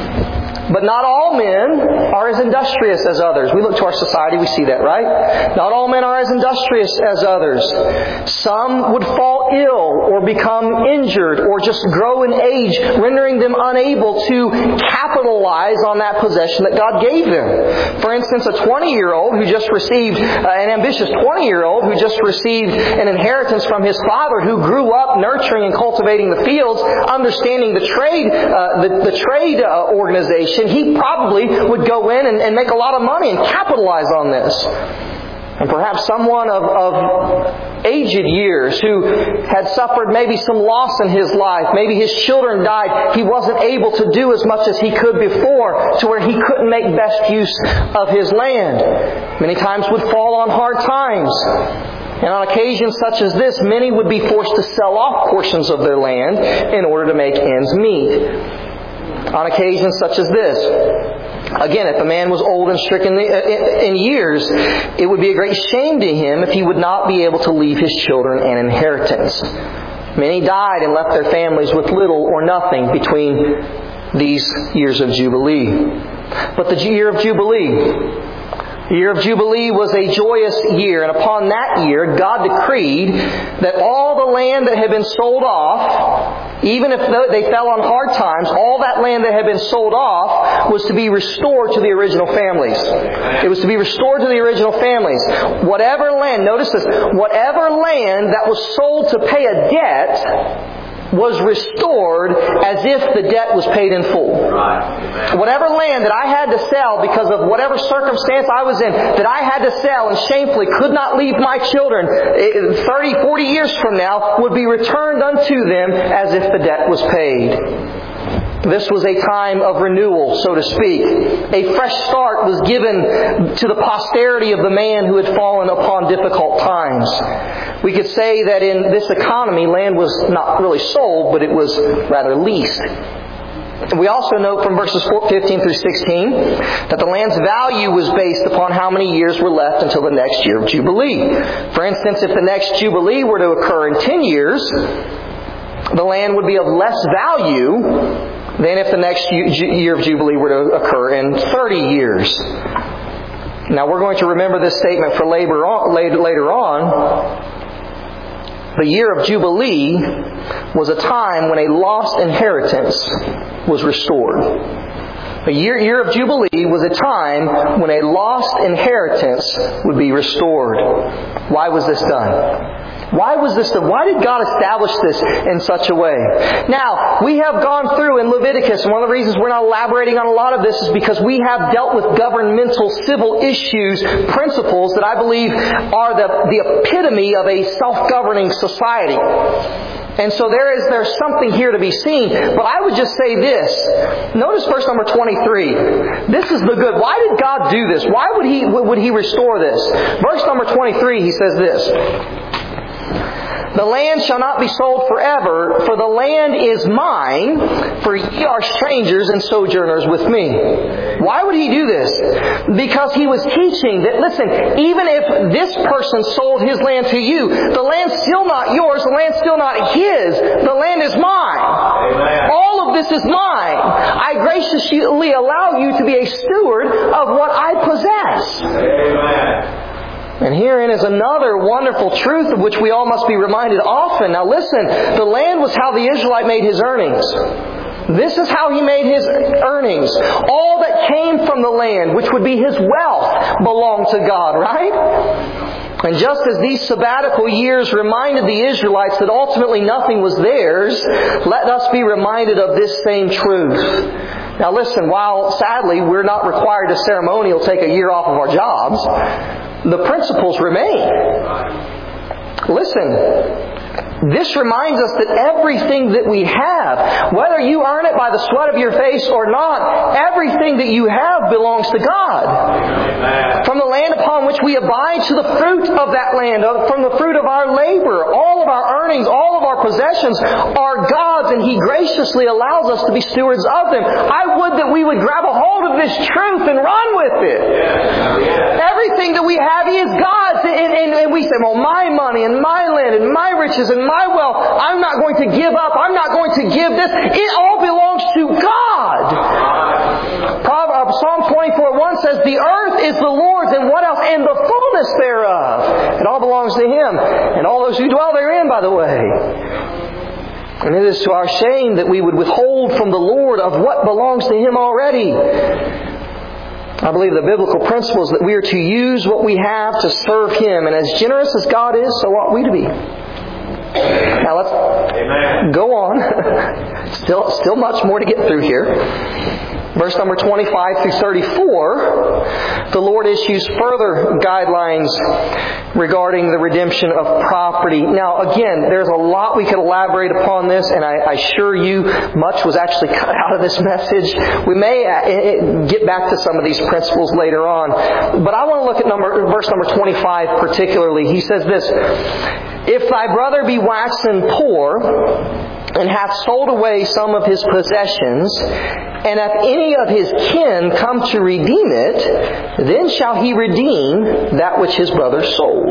But not all men are as industrious as others. We look to our society, we see that, right? Not all men are as industrious as others. Some would fall ill or become injured or just grow in age, rendering them unable to capitalize on that possession that God gave them. For instance, a twenty-year-old who just received, uh, an ambitious twenty-year-old who just received an inheritance from his father, who grew up nurturing and cultivating the fields, understanding the trade, uh, the, the trade uh, organization, he probably would go in and, and make a lot of money and capitalize on this. And perhaps someone of, of aged years who had suffered maybe some loss in his life, maybe his children died, he wasn't able to do as much as he could before, to where he couldn't make best use of his land. Many times would fall on hard times. And on occasions such as this, many would be forced to sell off portions of their land in order to make ends meet. On occasions such as this, again, if a man was old and stricken in years, it would be a great shame to him if he would not be able to leave his children an inheritance. Many died and left their families with little or nothing between these years of Jubilee. But the year of Jubilee, the year of Jubilee was a joyous year, and upon that year, God decreed that all the land that had been sold off, even if they fell on hard times, all that land that had been sold off was to be restored to the original families. It was to be restored to the original families. Whatever land, notice this, whatever land that was sold to pay a debt was restored as if the debt was paid in full. Whatever land that I had to sell because of whatever circumstance I was in, that I had to sell and shamefully could not leave my children thirty, forty years from now, would be returned unto them as if the debt was paid. This was a time of renewal, so to speak. A fresh start was given to the posterity of the man who had fallen upon difficult times. We could say that in this economy, land was not really sold, but it was rather leased. We also note from verses fifteen through sixteen that the land's value was based upon how many years were left until the next year of Jubilee. For instance, if the next Jubilee were to occur in ten years, the land would be of less value than if the next year of Jubilee were to occur in thirty years. Now, we're going to remember this statement for later on. The year of Jubilee was a time when a lost inheritance was restored. The year, year of Jubilee was a time when a lost inheritance would be restored. Why was this done? Why was this done? Why did God establish this in such a way? Now, we have gone through in Leviticus, and one of the reasons we're not elaborating on a lot of this is because we have dealt with governmental civil issues, principles that I believe are the, the epitome of a self-governing society. And so there is there's something here to be seen. But I would just say this. Notice verse number twenty-three. This is the good. Why did God do this? Why would He would He restore this? Verse number twenty-three, He says this. The land shall not be sold forever, for the land is mine, for ye are strangers and sojourners with me. Why would he do this? Because he was teaching that, listen, even if this person sold his land to you, the land's still not yours, the land's still not his, the land is mine. Amen. All of this is mine. I graciously allow you to be a steward of what I possess. Amen. And herein is another wonderful truth of which we all must be reminded often. Now listen, the land was how the Israelite made his earnings. This is how he made his earnings. All that came from the land, which would be his wealth, belonged to God, right? And just as these sabbatical years reminded the Israelites that ultimately nothing was theirs, let us be reminded of this same truth. Now listen, while sadly we're not required to ceremonial take a year off of our jobs, the principles remain. Listen, this reminds us that everything that we have, whether you earn it by the sweat of your face or not, everything that you have belongs to God. Amen. From the land upon which we abide to the fruit of that land, from the fruit of our labor, all of our earnings, all of our possessions are God's, and He graciously allows us to be stewards of them. I would that we would grab a hold of this truth and run with it. Yes. Everything that we have is God's, and, and, and we say, well, my money and my land and my riches and my wealth, I'm not going to give up. I'm not going to give this. It all belongs to God. Proverbs, Psalm twenty-four one says, the earth is the Lord's, and what else? And the fullness thereof. It all belongs to Him. And all those who dwell therein, by the way. And it is to our shame that we would withhold from the Lord of what belongs to Him already. I believe the biblical principle is that we are to use what we have to serve Him. And as generous as God is, so ought we to be. Now let's Amen. Go on. Still, still much more to get through here. Verse number twenty-five through thirty-four, the Lord issues further guidelines regarding the redemption of property. Now again, there's a lot we could elaborate upon this, and I, I assure you much was actually cut out of this message. We may get back to some of these principles later on. But I want to look at number, verse number twenty-five particularly. He says this, if thy brother be waxen poor, and hath sold away some of his possessions, and if any of his kin come to redeem it, then shall he redeem that which his brother sold.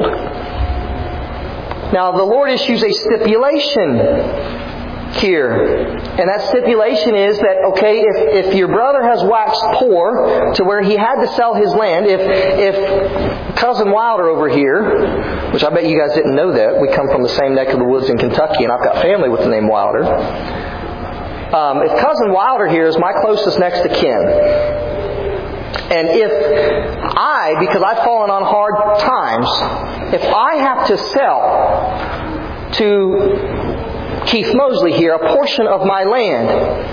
Now the Lord issues a stipulation here. And that stipulation is that, okay, if, if your brother has waxed poor to where he had to sell his land, if if Cousin Wilder over here, which I bet you guys didn't know that, we come from the same neck of the woods in Kentucky, and I've got family with the name Wilder. Um, if Cousin Wilder here is my closest next to kin, and if I, because I've fallen on hard times, if I have to sell to Keith Mosley here a portion of my land,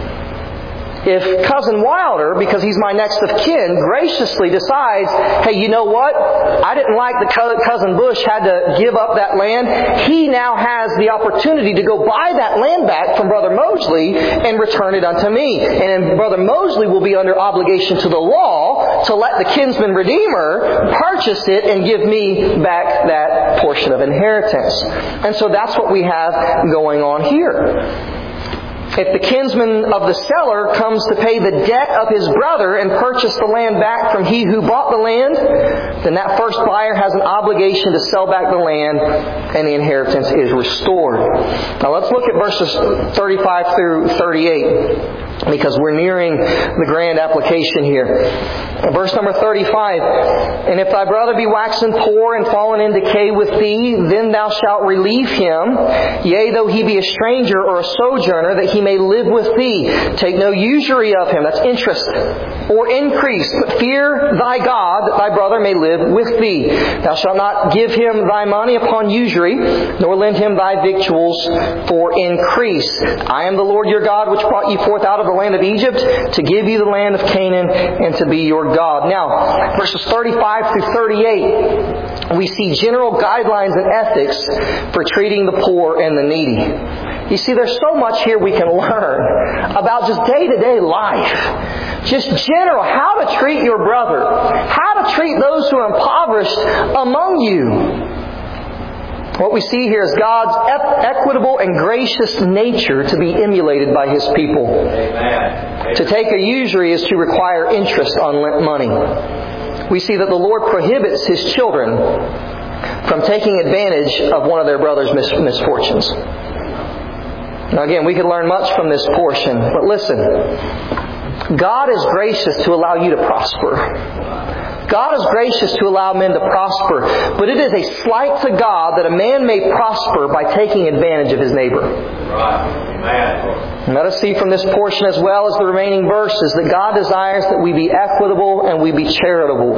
if Cousin Wilder, because he's my next of kin, graciously decides, hey, you know what? I didn't like that Cousin Bush had to give up that land. He now has the opportunity to go buy that land back from Brother Mosley and return it unto me. And then Brother Mosley will be under obligation to the law to let the kinsman redeemer purchase it and give me back that portion of inheritance. And so that's what we have going on here. If the kinsman of the seller comes to pay the debt of his brother and purchase the land back from he who bought the land, then that first buyer has an obligation to sell back the land and the inheritance is restored. Now let's look at verses thirty-five through thirty-eight. Because we're nearing the grand application here. Verse number thirty-five. And if thy brother be waxen poor and fallen in decay with thee, then thou shalt relieve him, yea, though he be a stranger or a sojourner, that he may live with thee. Take no usury of him, that's interest, or increase, but fear thy God, that thy brother may live with thee. Thou shalt not give him thy money upon usury, nor lend him thy victuals for increase. I am the Lord your God, which brought you forth out of the land of Egypt, to give you the land of Canaan, and to be your God. Now, verses thirty-five through thirty-eight, we see general guidelines and ethics for treating the poor and the needy. You see, there's so much here we can learn about just day-to-day life. Just general, how to treat your brother. How to treat those who are impoverished among you. What we see here is God's equitable and gracious nature to be emulated by His people. Amen. To take a usury is to require interest on lent money. We see that the Lord prohibits His children from taking advantage of one of their brother's mis- misfortunes. Now again, we could learn much from this portion, but listen. God is gracious to allow you to prosper. God is gracious to allow men to prosper, but it is a slight to God that a man may prosper by taking advantage of his neighbor. Right. Let us see from this portion as well as the remaining verses that God desires that we be equitable and we be charitable.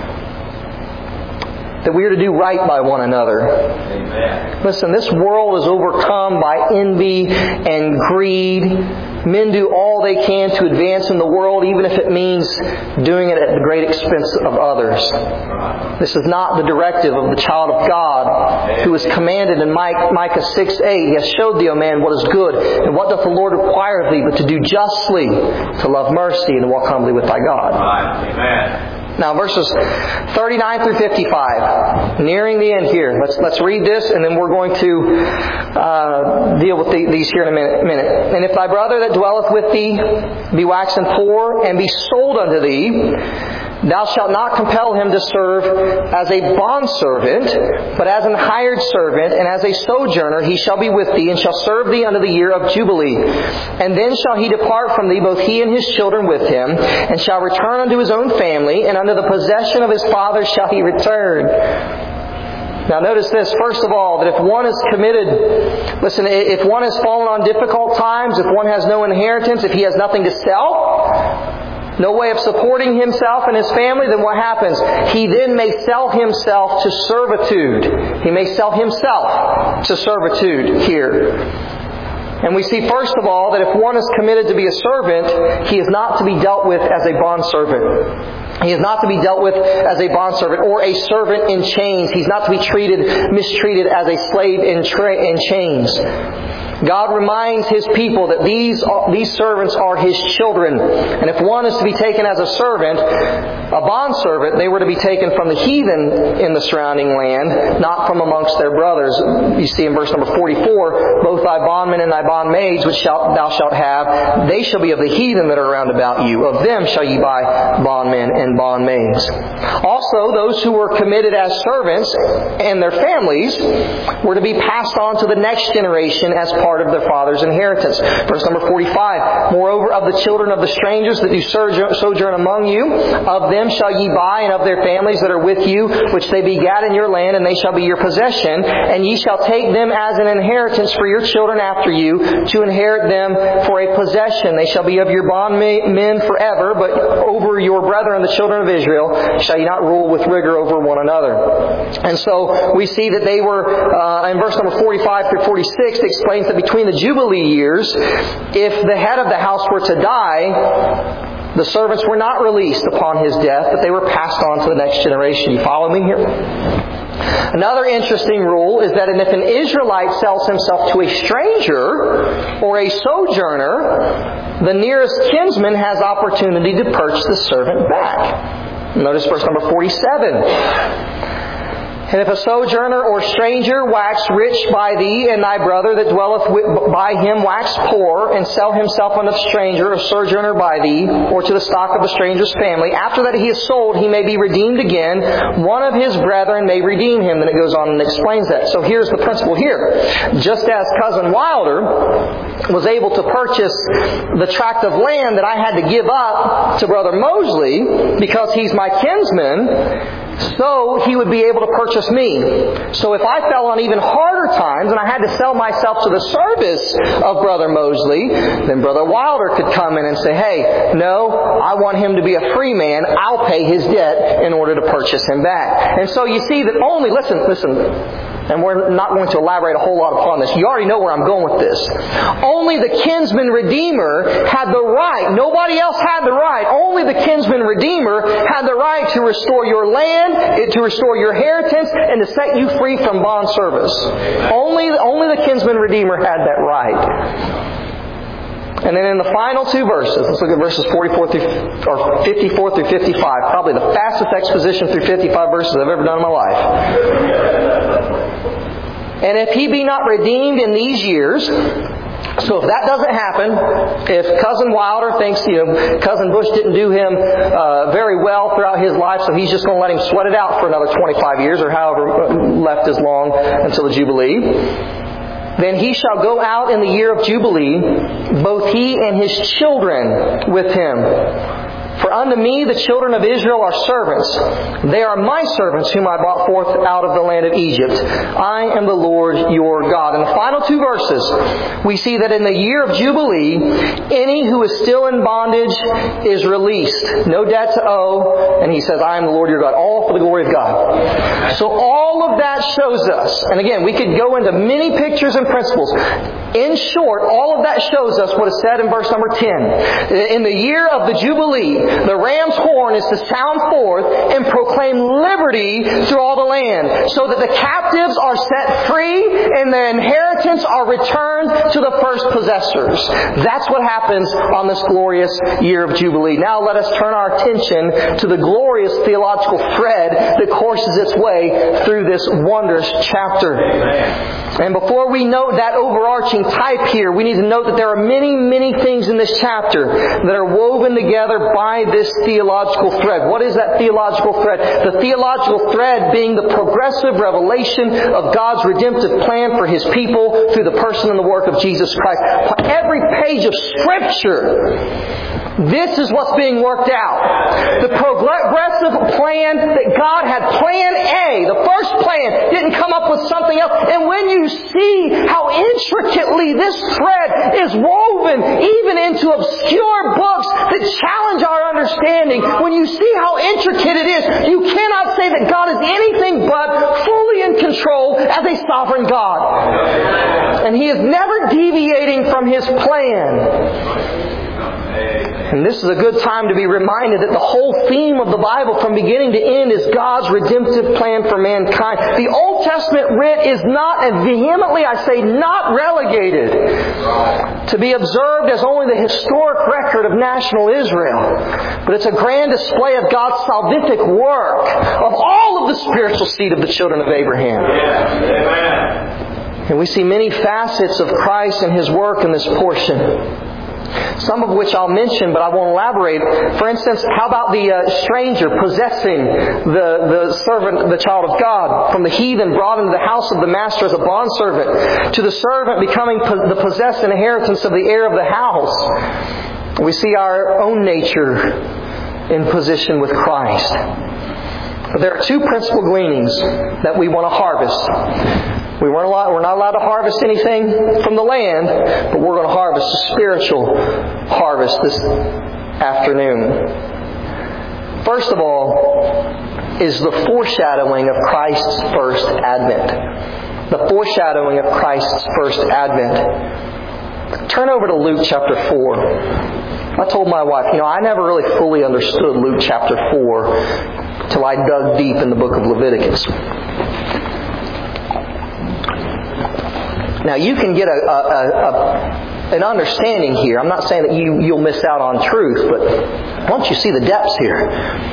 That we are to do right by one another. Amen. Listen, this world is overcome by envy and greed. Men do all they can to advance in the world, even if it means doing it at the great expense of others. This is not the directive of the child of God, who is commanded in Micah six eight. He has showed thee, O man, what is good, and what doth the Lord require of thee, but to do justly, to love mercy, and to walk humbly with thy God. Amen. Now, verses thirty-nine through fifty-five, nearing the end here. Let's let's read this, and then we're going to uh, deal with the, these here in a minute, minute. And if thy brother that dwelleth with thee be waxen poor, and be sold unto thee, thou shalt not compel him to serve as a bondservant, but as an hired servant, and as a sojourner he shall be with thee, and shall serve thee unto the year of Jubilee. And then shall he depart from thee, both he and his children with him, and shall return unto his own family, and unto the possession of his fathers shall he return. Now notice this, first of all, that if one is committed, listen, if one has fallen on difficult times, if one has no inheritance, if he has nothing to sell, no way of supporting himself and his family, then what happens? He then may sell himself to servitude. He may sell himself to servitude here. And we see, first of all, that if one is committed to be a servant, he is not to be dealt with as a bondservant. He is not to be dealt with as a bondservant or a servant in chains. He's not to be treated, mistreated as a slave in, tra- in chains. God reminds His people that these these servants are His children. And if one is to be taken as a servant, a bondservant, they were to be taken from the heathen in the surrounding land, not from amongst their brothers. You see in verse number forty-four, both thy bondmen and thy bondmaids which shalt, thou shalt have, they shall be of the heathen that are round about you. Of them shall ye buy bondmen and bondmaids. Also, those who were committed as servants and their families were to be passed on to the next generation as part of their father's inheritance. Verse number forty-five, moreover of the children of the strangers that do sojourn among you, of them shall ye buy, and of their families that are with you, which they begat in your land, and they shall be your possession, and ye shall take them as an inheritance for your children after you, to inherit them for a possession. They shall be of your bondmen forever, but over your brethren, the children of Israel, shall ye not rule with rigor over one another. And so we see that they were, uh, in verse number forty-five through forty-six, it explains that between the Jubilee years, if the head of the house were to die, the servants were not released upon his death, but they were passed on to the next generation. You follow me here? Another interesting rule is that if an Israelite sells himself to a stranger or a sojourner, the nearest kinsman has opportunity to purchase the servant back. Notice verse number forty-seven. And if a sojourner or stranger wax rich by thee, and thy brother that dwelleth by him wax poor, and sell himself unto a stranger or sojourner by thee, or to the stock of the stranger's family, after that he is sold, he may be redeemed again. One of his brethren may redeem him. Then it goes on and explains that. So here's the principle here. Just as Cousin Wilder was able to purchase the tract of land that I had to give up to Brother Mosley because he's my kinsman, so he would be able to purchase me. So if I fell on even harder times and I had to sell myself to the service of Brother Mosley, then Brother Wilder could come in and say, hey, no, I want him to be a free man. I'll pay his debt in order to purchase him back. And so you see that only, listen, listen, and we're not going to elaborate a whole lot upon this. You already know where I'm going with this. Only the kinsman redeemer had the right. Nobody else had the right. Only the kinsman redeemer had the right to restore your land, to restore your inheritance, and to set you free from bond service. Only, only the kinsman redeemer had that right. And then in the final two verses, let's look at verses forty-four through, or fifty-four through fifty-five. Probably the fastest exposition through fifty-five verses I've ever done in my life. And if he be not redeemed in these years, so if that doesn't happen, if Cousin Wilder thinks, you know, Cousin Bush didn't do him uh, very well throughout his life, so he's just going to let him sweat it out for another twenty-five years or however left is long until the Jubilee, then he shall go out in the year of Jubilee, both he and his children with him. For unto me the children of Israel are servants. They are my servants whom I brought forth out of the land of Egypt. I am the Lord your God. In the final two verses, we see that in the year of Jubilee, any who is still in bondage is released. No debt to owe. And he says, I am the Lord your God. All for the glory of God. So all of that shows us, and again, we could go into many pictures and principles. In short, all of that shows us what is said in verse number ten. In the year of the Jubilee, the ram's horn is to sound forth and proclaim liberty through all the land, so that the captives are set free and their inheritance are returned to the first possessors. That's what happens on this glorious year of Jubilee. Now let us turn our attention to the glorious theological thread that courses its way through this wondrous chapter. And before we note that overarching type here, we need to note that there are many, many things in this chapter that are woven together by this theological thread. What is that theological thread? The theological thread being the progressive revelation of God's redemptive plan for His people through the person and the work of Jesus Christ. Every page of Scripture, this is what's being worked out. The progressive plan that God had, plan A, the first plan, didn't come up with something else. And when you see how intricately this thread is woven even into obscure books that challenge our understanding, when you see how intricate it is, you cannot say that God is anything but fully in control as a sovereign God. And He is never deviating from His plan. And this is a good time to be reminded that the whole theme of the Bible from beginning to end is God's redemptive plan for mankind. The Old Testament writ is not, and vehemently I say not relegated, to be observed as only the historic record of national Israel. But it's a grand display of God's salvific work of all of the spiritual seed of the children of Abraham. And we see many facets of Christ and His work in this portion. Some of which I'll mention, but I won't elaborate. For instance, how about the uh, stranger possessing the, the servant, the child of God, from the heathen brought into the house of the master as a bondservant, to the servant becoming po- the possessed inheritance of the heir of the house. We see our own nature in position with Christ. There are two principal gleanings that we want to harvest. We weren't allowed, we're not allowed to harvest anything from the land, but we're going to harvest a spiritual harvest this afternoon. First of all is the foreshadowing of Christ's first advent. The foreshadowing of Christ's first advent. Turn over to Luke chapter four. I told my wife, you know, I never really fully understood Luke chapter four till I dug deep in the book of Leviticus. Now you can get a, a, a, an understanding here. I'm not saying that you, you'll miss out on truth, but once you see the depths here.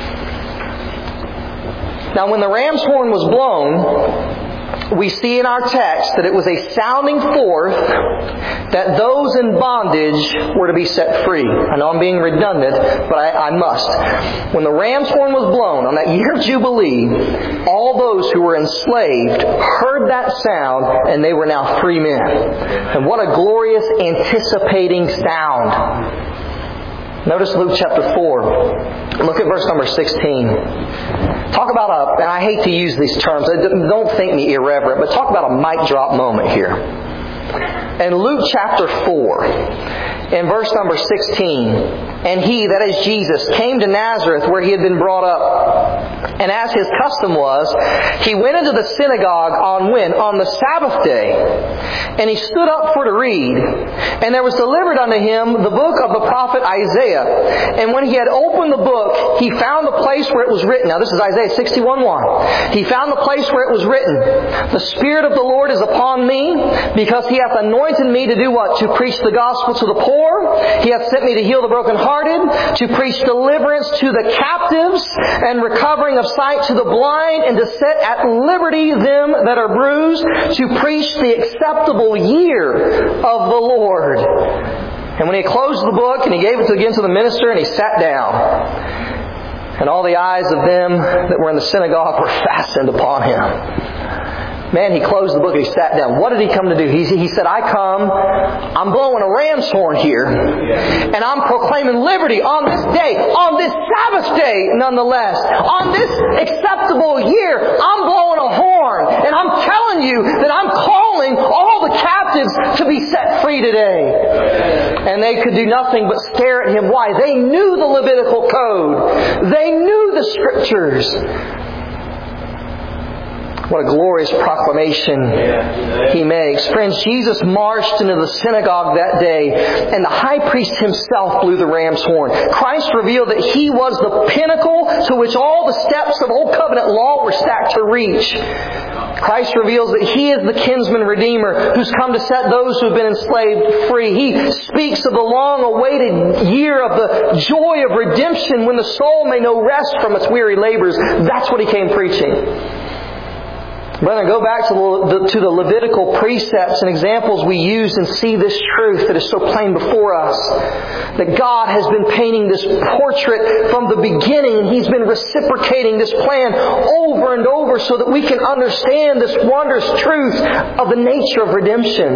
Now when the ram's horn was blown, we see in our text that it was a sounding forth that those in bondage were to be set free. I know I'm being redundant, but I, I must. When the ram's horn was blown on that year of Jubilee, all those who were enslaved heard that sound and they were now free men. And what a glorious anticipating sound. Notice Luke chapter four. Look at verse number sixteen. Talk about a, and I hate to use these terms, don't think me irreverent, but talk about a mic drop moment here. In Luke chapter four, in verse number sixteen, and he, that is Jesus, came to Nazareth where he had been brought up. And as his custom was, he went into the synagogue on when? On the Sabbath day. And he stood up for to read. And there was delivered unto him the book of the prophet Isaiah. And when he had opened the book, he found the place where it was written. Now this is Isaiah sixty-one one. He found the place where it was written, the Spirit of the Lord is upon me, because He hath anointed me to do what? To preach the gospel to the poor. He hath sent me to heal the brokenhearted, to preach deliverance to the captives, and recovering of sight to the blind, and to set at liberty them that are bruised, to preach the acceptable year of the Lord. And when he closed the book, and he gave it again to the minister, and he sat down, and all the eyes of them that were in the synagogue were fastened upon him. Man, he closed the book and he sat down. What did he come to do? He, he said, I come, I'm blowing a ram's horn here, and I'm proclaiming liberty on this day, on this Sabbath day nonetheless, on this acceptable year. I'm blowing a horn, and I'm telling you that I'm calling all the captives to be set free today. And they could do nothing but stare at him. Why? They knew the Levitical code. They knew the Scriptures. What a glorious proclamation he makes. Friends, Jesus marched into the synagogue that day, and the high priest himself blew the ram's horn. Christ revealed that He was the pinnacle to which all the steps of Old Covenant law were stacked to reach. Christ reveals that He is the kinsman redeemer who's come to set those who have been enslaved free. He speaks of the long-awaited year of the joy of redemption when the soul may know rest from its weary labors. That's what He came preaching. Brethren, go back to the, to the Levitical precepts and examples we use and see this truth that is so plain before us. That God has been painting this portrait from the beginning, and He's been reciprocating this plan over and over so that we can understand this wondrous truth of the nature of redemption.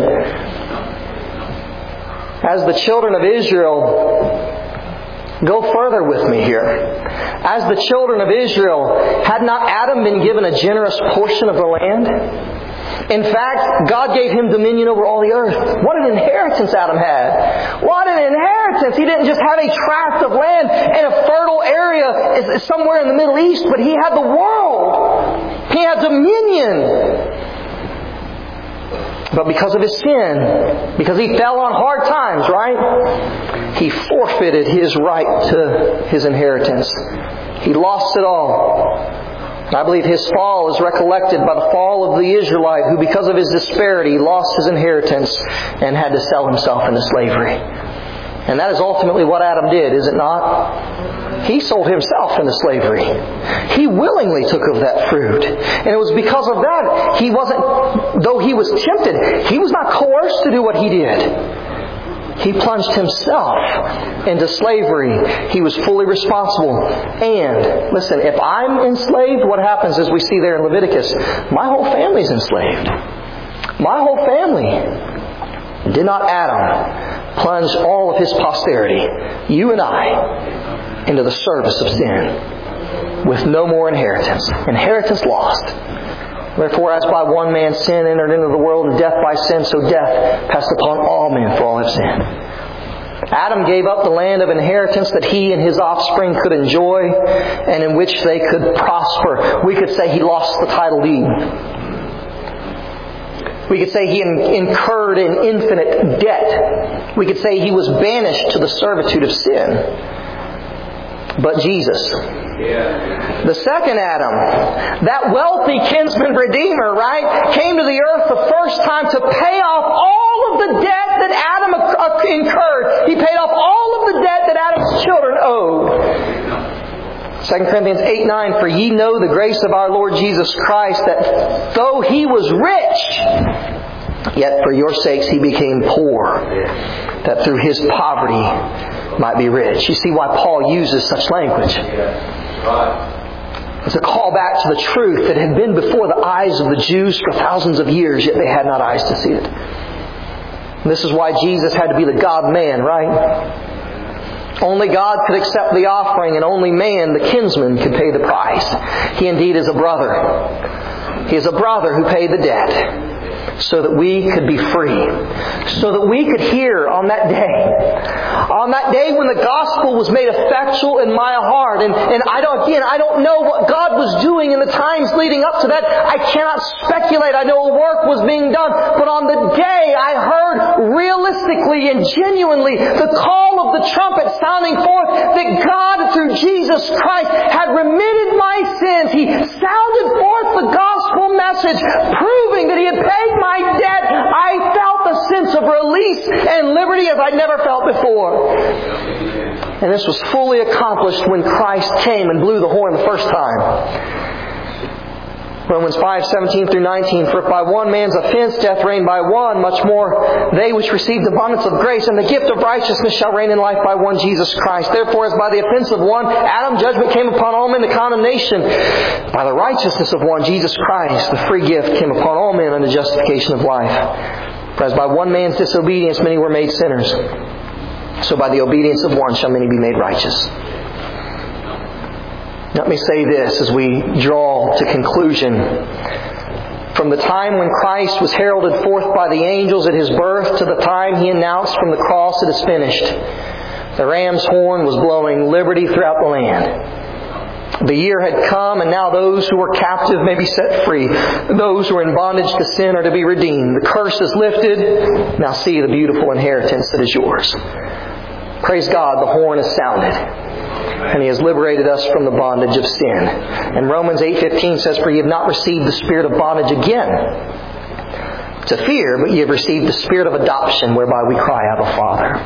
As the children of Israel, go further with me here. As the children of Israel, had not Adam been given a generous portion of the land? In fact, God gave him dominion over all the earth. What an inheritance Adam had. What an inheritance. He didn't just have a tract of land in a fertile area somewhere in the Middle East, but he had the world. He had dominion. But because of his sin, because he fell on hard times, right? He forfeited his right to his inheritance. He lost it all. And I believe his fall is recollected by the fall of the Israelite who, because of his disparity, lost his inheritance and had to sell himself into slavery. And that is ultimately what Adam did, is it not? He sold himself into slavery. He willingly took of that fruit. And it was because of that, he wasn't, though he was tempted, he was not coerced to do what he did. He plunged himself into slavery. He was fully responsible. And, listen, if I'm enslaved, what happens as we see there in Leviticus? My whole family's enslaved. My whole family. Did not Adam plunge all of his posterity, you and I, into the service of sin with no more inheritance? Inheritance lost. Therefore, as by one man sin entered into the world, and death by sin, so death passed upon all men, for all have sinned. Adam gave up the land of inheritance that he and his offspring could enjoy, and in which they could prosper. We could say he lost the title deed. We could say he incurred an infinite debt. We could say he was banished to the servitude of sin. But Jesus, the second Adam, that wealthy kinsman redeemer, right, came to the earth the first time to pay off all of the debt that Adam incurred. He paid off all of the debt that Adam's children owed. Second Corinthians eight nine, for ye know the grace of our Lord Jesus Christ, that though He was rich, yet for your sakes He became poor, that through His poverty might be rich. You see why Paul uses such language. It's a call back to the truth that had been before the eyes of the Jews for thousands of years, yet they had not eyes to see it. And this is why Jesus had to be the God-man, right? Only God could accept the offering, and only man, the kinsman, could pay the price. He indeed is a brother. He is a brother who paid the debt, so that we could be free. So that we could hear on that day. On that day when the gospel was made effectual in my heart. And, and I don't, again, I don't know what God was doing in the times leading up to that. I cannot speculate. I know a work was being done. But on the day I heard realistically and genuinely the call of the trumpet sounding forth that God through Jesus Christ had remitted my sins. He sounded forth the gospel message proving that He had paid my debt. I felt a sense of release peace and liberty as I'd never felt before. And this was fully accomplished when Christ came and blew the horn the first time. Romans five, seventeen through nineteen, for if by one man's offense death reigned by one, much more they which received abundance of grace and the gift of righteousness shall reign in life by one Jesus Christ. Therefore, as by the offense of one, Adam, judgment came upon all men to condemnation, by the righteousness of one, Jesus Christ, the free gift came upon all men unto justification of life. For as by one man's disobedience many were made sinners, so by the obedience of one shall many be made righteous. Let me say this as we draw to conclusion. From the time when Christ was heralded forth by the angels at His birth to the time He announced from the cross, it is finished, the ram's horn was blowing liberty throughout the land. The year had come, and now those who were captive may be set free. Those who are in bondage to sin are to be redeemed. The curse is lifted. Now see the beautiful inheritance that is yours. Praise God, the horn is sounded. And He has liberated us from the bondage of sin. And Romans eight fifteen says, for ye have not received the spirit of bondage again to fear, but ye have received the spirit of adoption, whereby we cry, Abba, Father.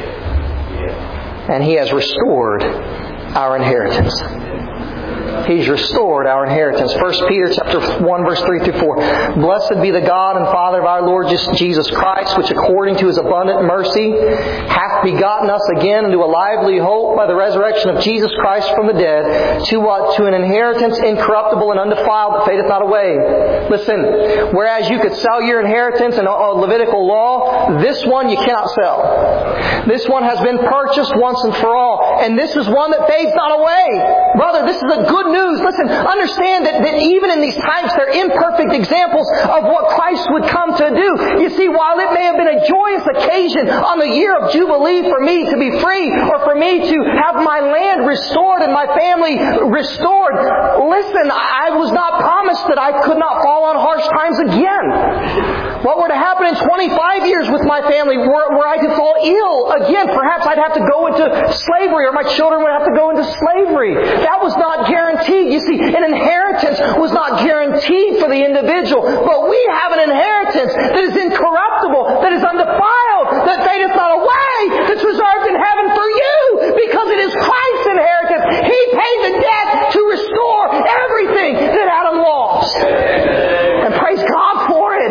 And He has restored our inheritance. He's restored our inheritance. First Peter chapter one, verse three through four. Blessed be the God and Father of our Lord Jesus Christ, which according to His abundant mercy hath begotten us again into a lively hope by the resurrection of Jesus Christ from the dead, to what? To an inheritance incorruptible and undefiled that fadeth not away. Listen, whereas you could sell your inheritance in Levitical law, this one you cannot sell. This one has been purchased once and for all. And this is one that fades not away. Brother, this is a good news. Listen, understand that, that even in these times, they're imperfect examples of what Christ would come to do. You see, while it may have been a joyous occasion on the year of Jubilee for me to be free, or for me to have my land restored and my family restored, listen, I was not promised that I could not fall on harsh times again. What were to happen in twenty-five years with my family were, were I to fall ill again? Perhaps I'd have to go into slavery, or my children would have to go into slavery. That was not guaranteed. You see, an inheritance was not guaranteed for the individual. But we have an inheritance that is incorruptible, that is undefiled, that fadeth not away, that's reserved in heaven for you, because it is Christ's inheritance. He paid the debt to restore everything that Adam lost. And praise God for it.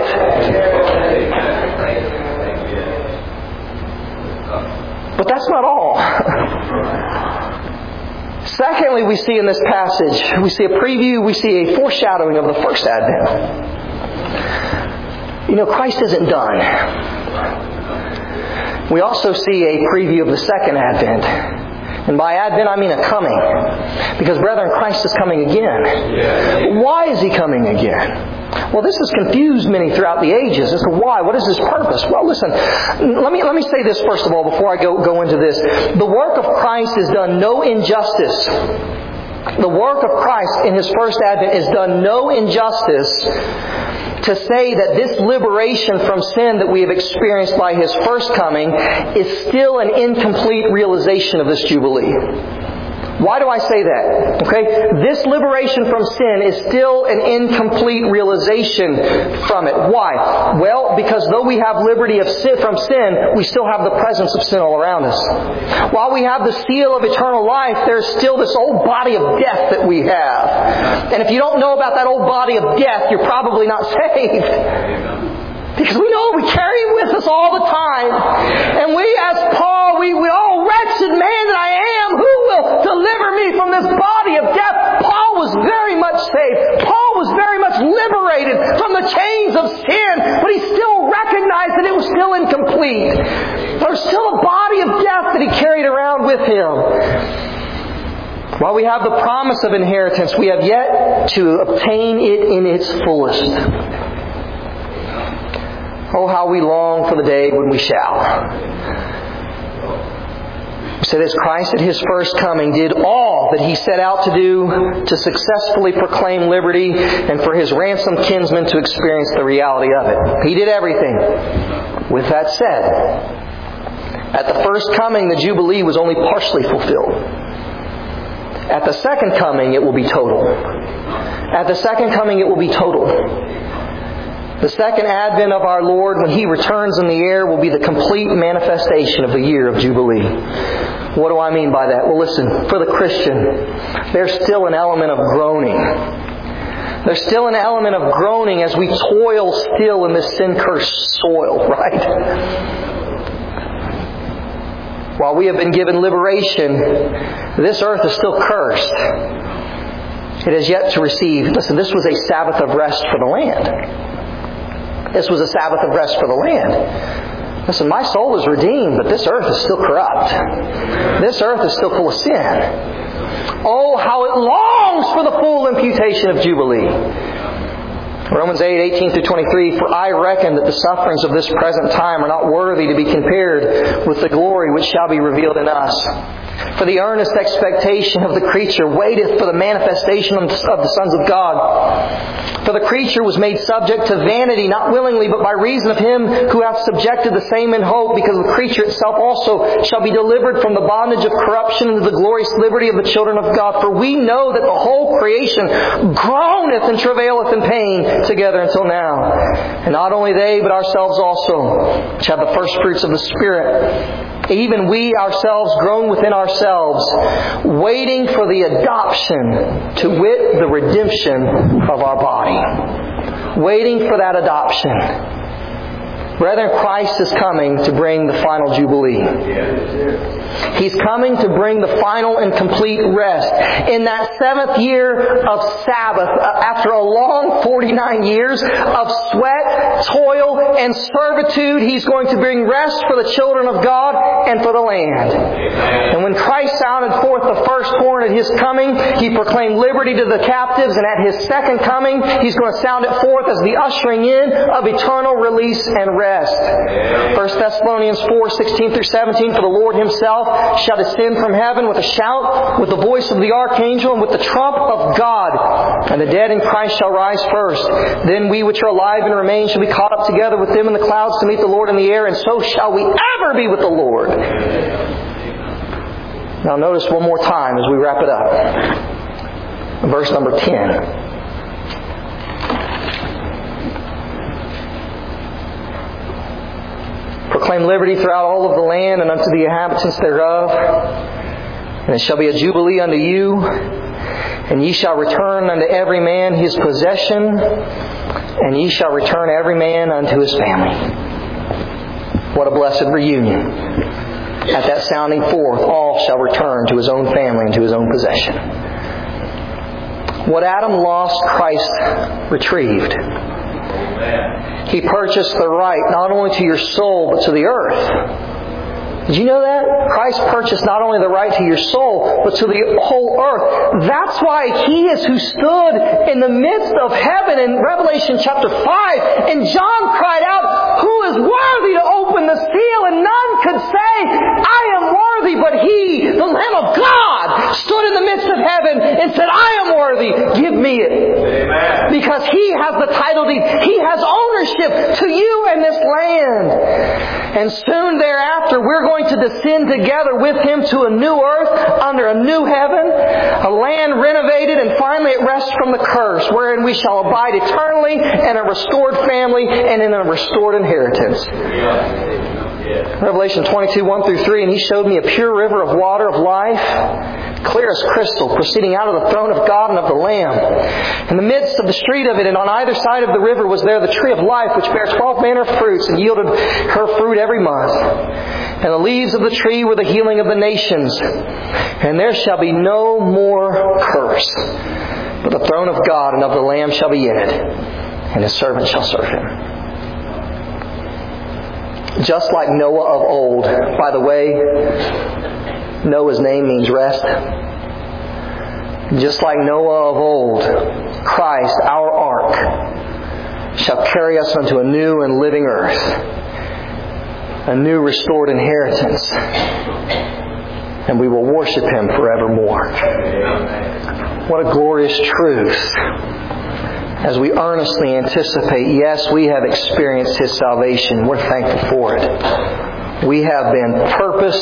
But that's not all. Secondly, we see in this passage, we see a preview, we see a foreshadowing of the first advent. You know, Christ isn't done. We also see a preview of the second advent. And by advent, I mean a coming. Because, brethren, Christ is coming again. Why is He coming again? Well, this has confused many throughout the ages as to why. What is His purpose? Well, listen, let me let me say this first of all before I go, go into this. The work of Christ has done no injustice. The work of Christ in His first advent has done no injustice to say that this liberation from sin that we have experienced by His first coming is still an incomplete realization of this Jubilee. Why do I say that? Okay, this liberation from sin is still an incomplete realization from it. Why? Well, because though we have liberty of sin, from sin, we still have the presence of sin all around us. While we have the seal of eternal life, there's still this old body of death that we have. And if you don't know about that old body of death, you're probably not saved. Because we know we carry it with us all the time. And we, as Paul, we, we oh, wretched man that I am, who will deliver me from this body of death? Paul was very much saved. Paul was very much liberated from the chains of sin, but he still recognized that it was still incomplete. There was still a body of death that he carried around with him. While we have the promise of inheritance, we have yet to obtain it in its fullest. Oh, how we long for the day when we shall. We said as Christ at His first coming did all that He set out to do to successfully proclaim liberty and for His ransomed kinsmen to experience the reality of it. He did everything. With that said, at the first coming, the Jubilee was only partially fulfilled. At the second coming, it will be total. At the second coming, it will be total. The second advent of our Lord, when He returns in the air, will be the complete manifestation of the year of Jubilee. What do I mean by that? Well, listen, for the Christian, there's still an element of groaning. There's still an element of groaning as we toil still in this sin-cursed soil, right? While we have been given liberation, this earth is still cursed. It has yet to receive. Listen, this was a Sabbath of rest for the land. This was a Sabbath of rest for the land. Listen, my soul is redeemed, but this earth is still corrupt. This earth is still full of sin. Oh, how it longs for the full imputation of Jubilee. Romans eight, eighteen through twenty-three, for I reckon that the sufferings of this present time are not worthy to be compared with the glory which shall be revealed in us. For the earnest expectation of the creature waiteth for the manifestation of the sons of God. For the creature was made subject to vanity, not willingly, but by reason of Him who hath subjected the same in hope, because the creature itself also shall be delivered from the bondage of corruption into the glorious liberty of the children of God. For we know that the whole creation groaneth and travaileth in pain together until now. And not only they, but ourselves also, which have the first fruits of the Spirit, even we ourselves groan within ourselves, waiting for the adoption, to wit, the redemption of our body. Waiting for that adoption. Brethren, Christ is coming to bring the final Jubilee. He's coming to bring the final and complete rest. In that seventh year of Sabbath, after a long forty-nine years of sweat, toil, and servitude, He's going to bring rest for the children of God and for the land. And when Christ sounded forth the first horn at His coming, He proclaimed liberty to the captives, and at His second coming, He's going to sound it forth as the ushering in of eternal release and rest. First Thessalonians four, sixteen through seventeen, for the Lord Himself shall descend from heaven with a shout, with the voice of the archangel, and with the trump of God. And the dead in Christ shall rise first. Then we which are alive and remain shall be caught up together with them in the clouds to meet the Lord in the air, and so shall we ever be with the Lord. Now notice one more time as we wrap it up. Verse number ten. Proclaim liberty throughout all of the land and unto the inhabitants thereof. And it shall be a jubilee unto you. And ye shall return unto every man his possession. And ye shall return every man unto his family. What a blessed reunion. At that sounding forth, all shall return to his own family and to his own possession. What Adam lost, Christ retrieved. He purchased the right not only to your soul, but to the earth. Did you know that? Christ purchased not only the right to your soul, but to the whole earth. That's why He is who stood in the midst of heaven in Revelation chapter five. And John cried out, who is worthy to open the seal? And none could say, I am worthy. But He, the Lamb of God, stood in the midst of heaven and said, I am worthy. Give me it. Amen. Because He has the title deed. He has ownership to you and this land. And soon thereafter, we're going to descend together with Him to a new earth, under a new heaven, a land renovated and finally at rest from the curse, wherein we shall abide eternally in a restored family and in a restored inheritance. Revelation twenty-two, one through three, and He showed me a pure river of water of life, clear as crystal, proceeding out of the throne of God and of the Lamb. In the midst of the street of it, and on either side of the river, was there the tree of life, which bare twelve manner of fruits, and yielded her fruit every month. And the leaves of the tree were the healing of the nations. And there shall be no more curse, but the throne of God and of the Lamb shall be in it, and His servants shall serve Him. Just like Noah of old. By the way, Noah's name means rest. Just like Noah of old, Christ, our ark, shall carry us unto a new and living earth, a new restored inheritance, and we will worship Him forevermore. What a glorious truth. As we earnestly anticipate, yes, we have experienced His salvation. We're thankful for it. We have been purposed,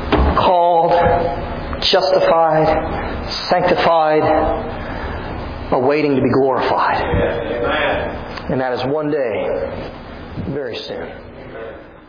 called, justified, sanctified, awaiting to be glorified. And that is one day, very soon.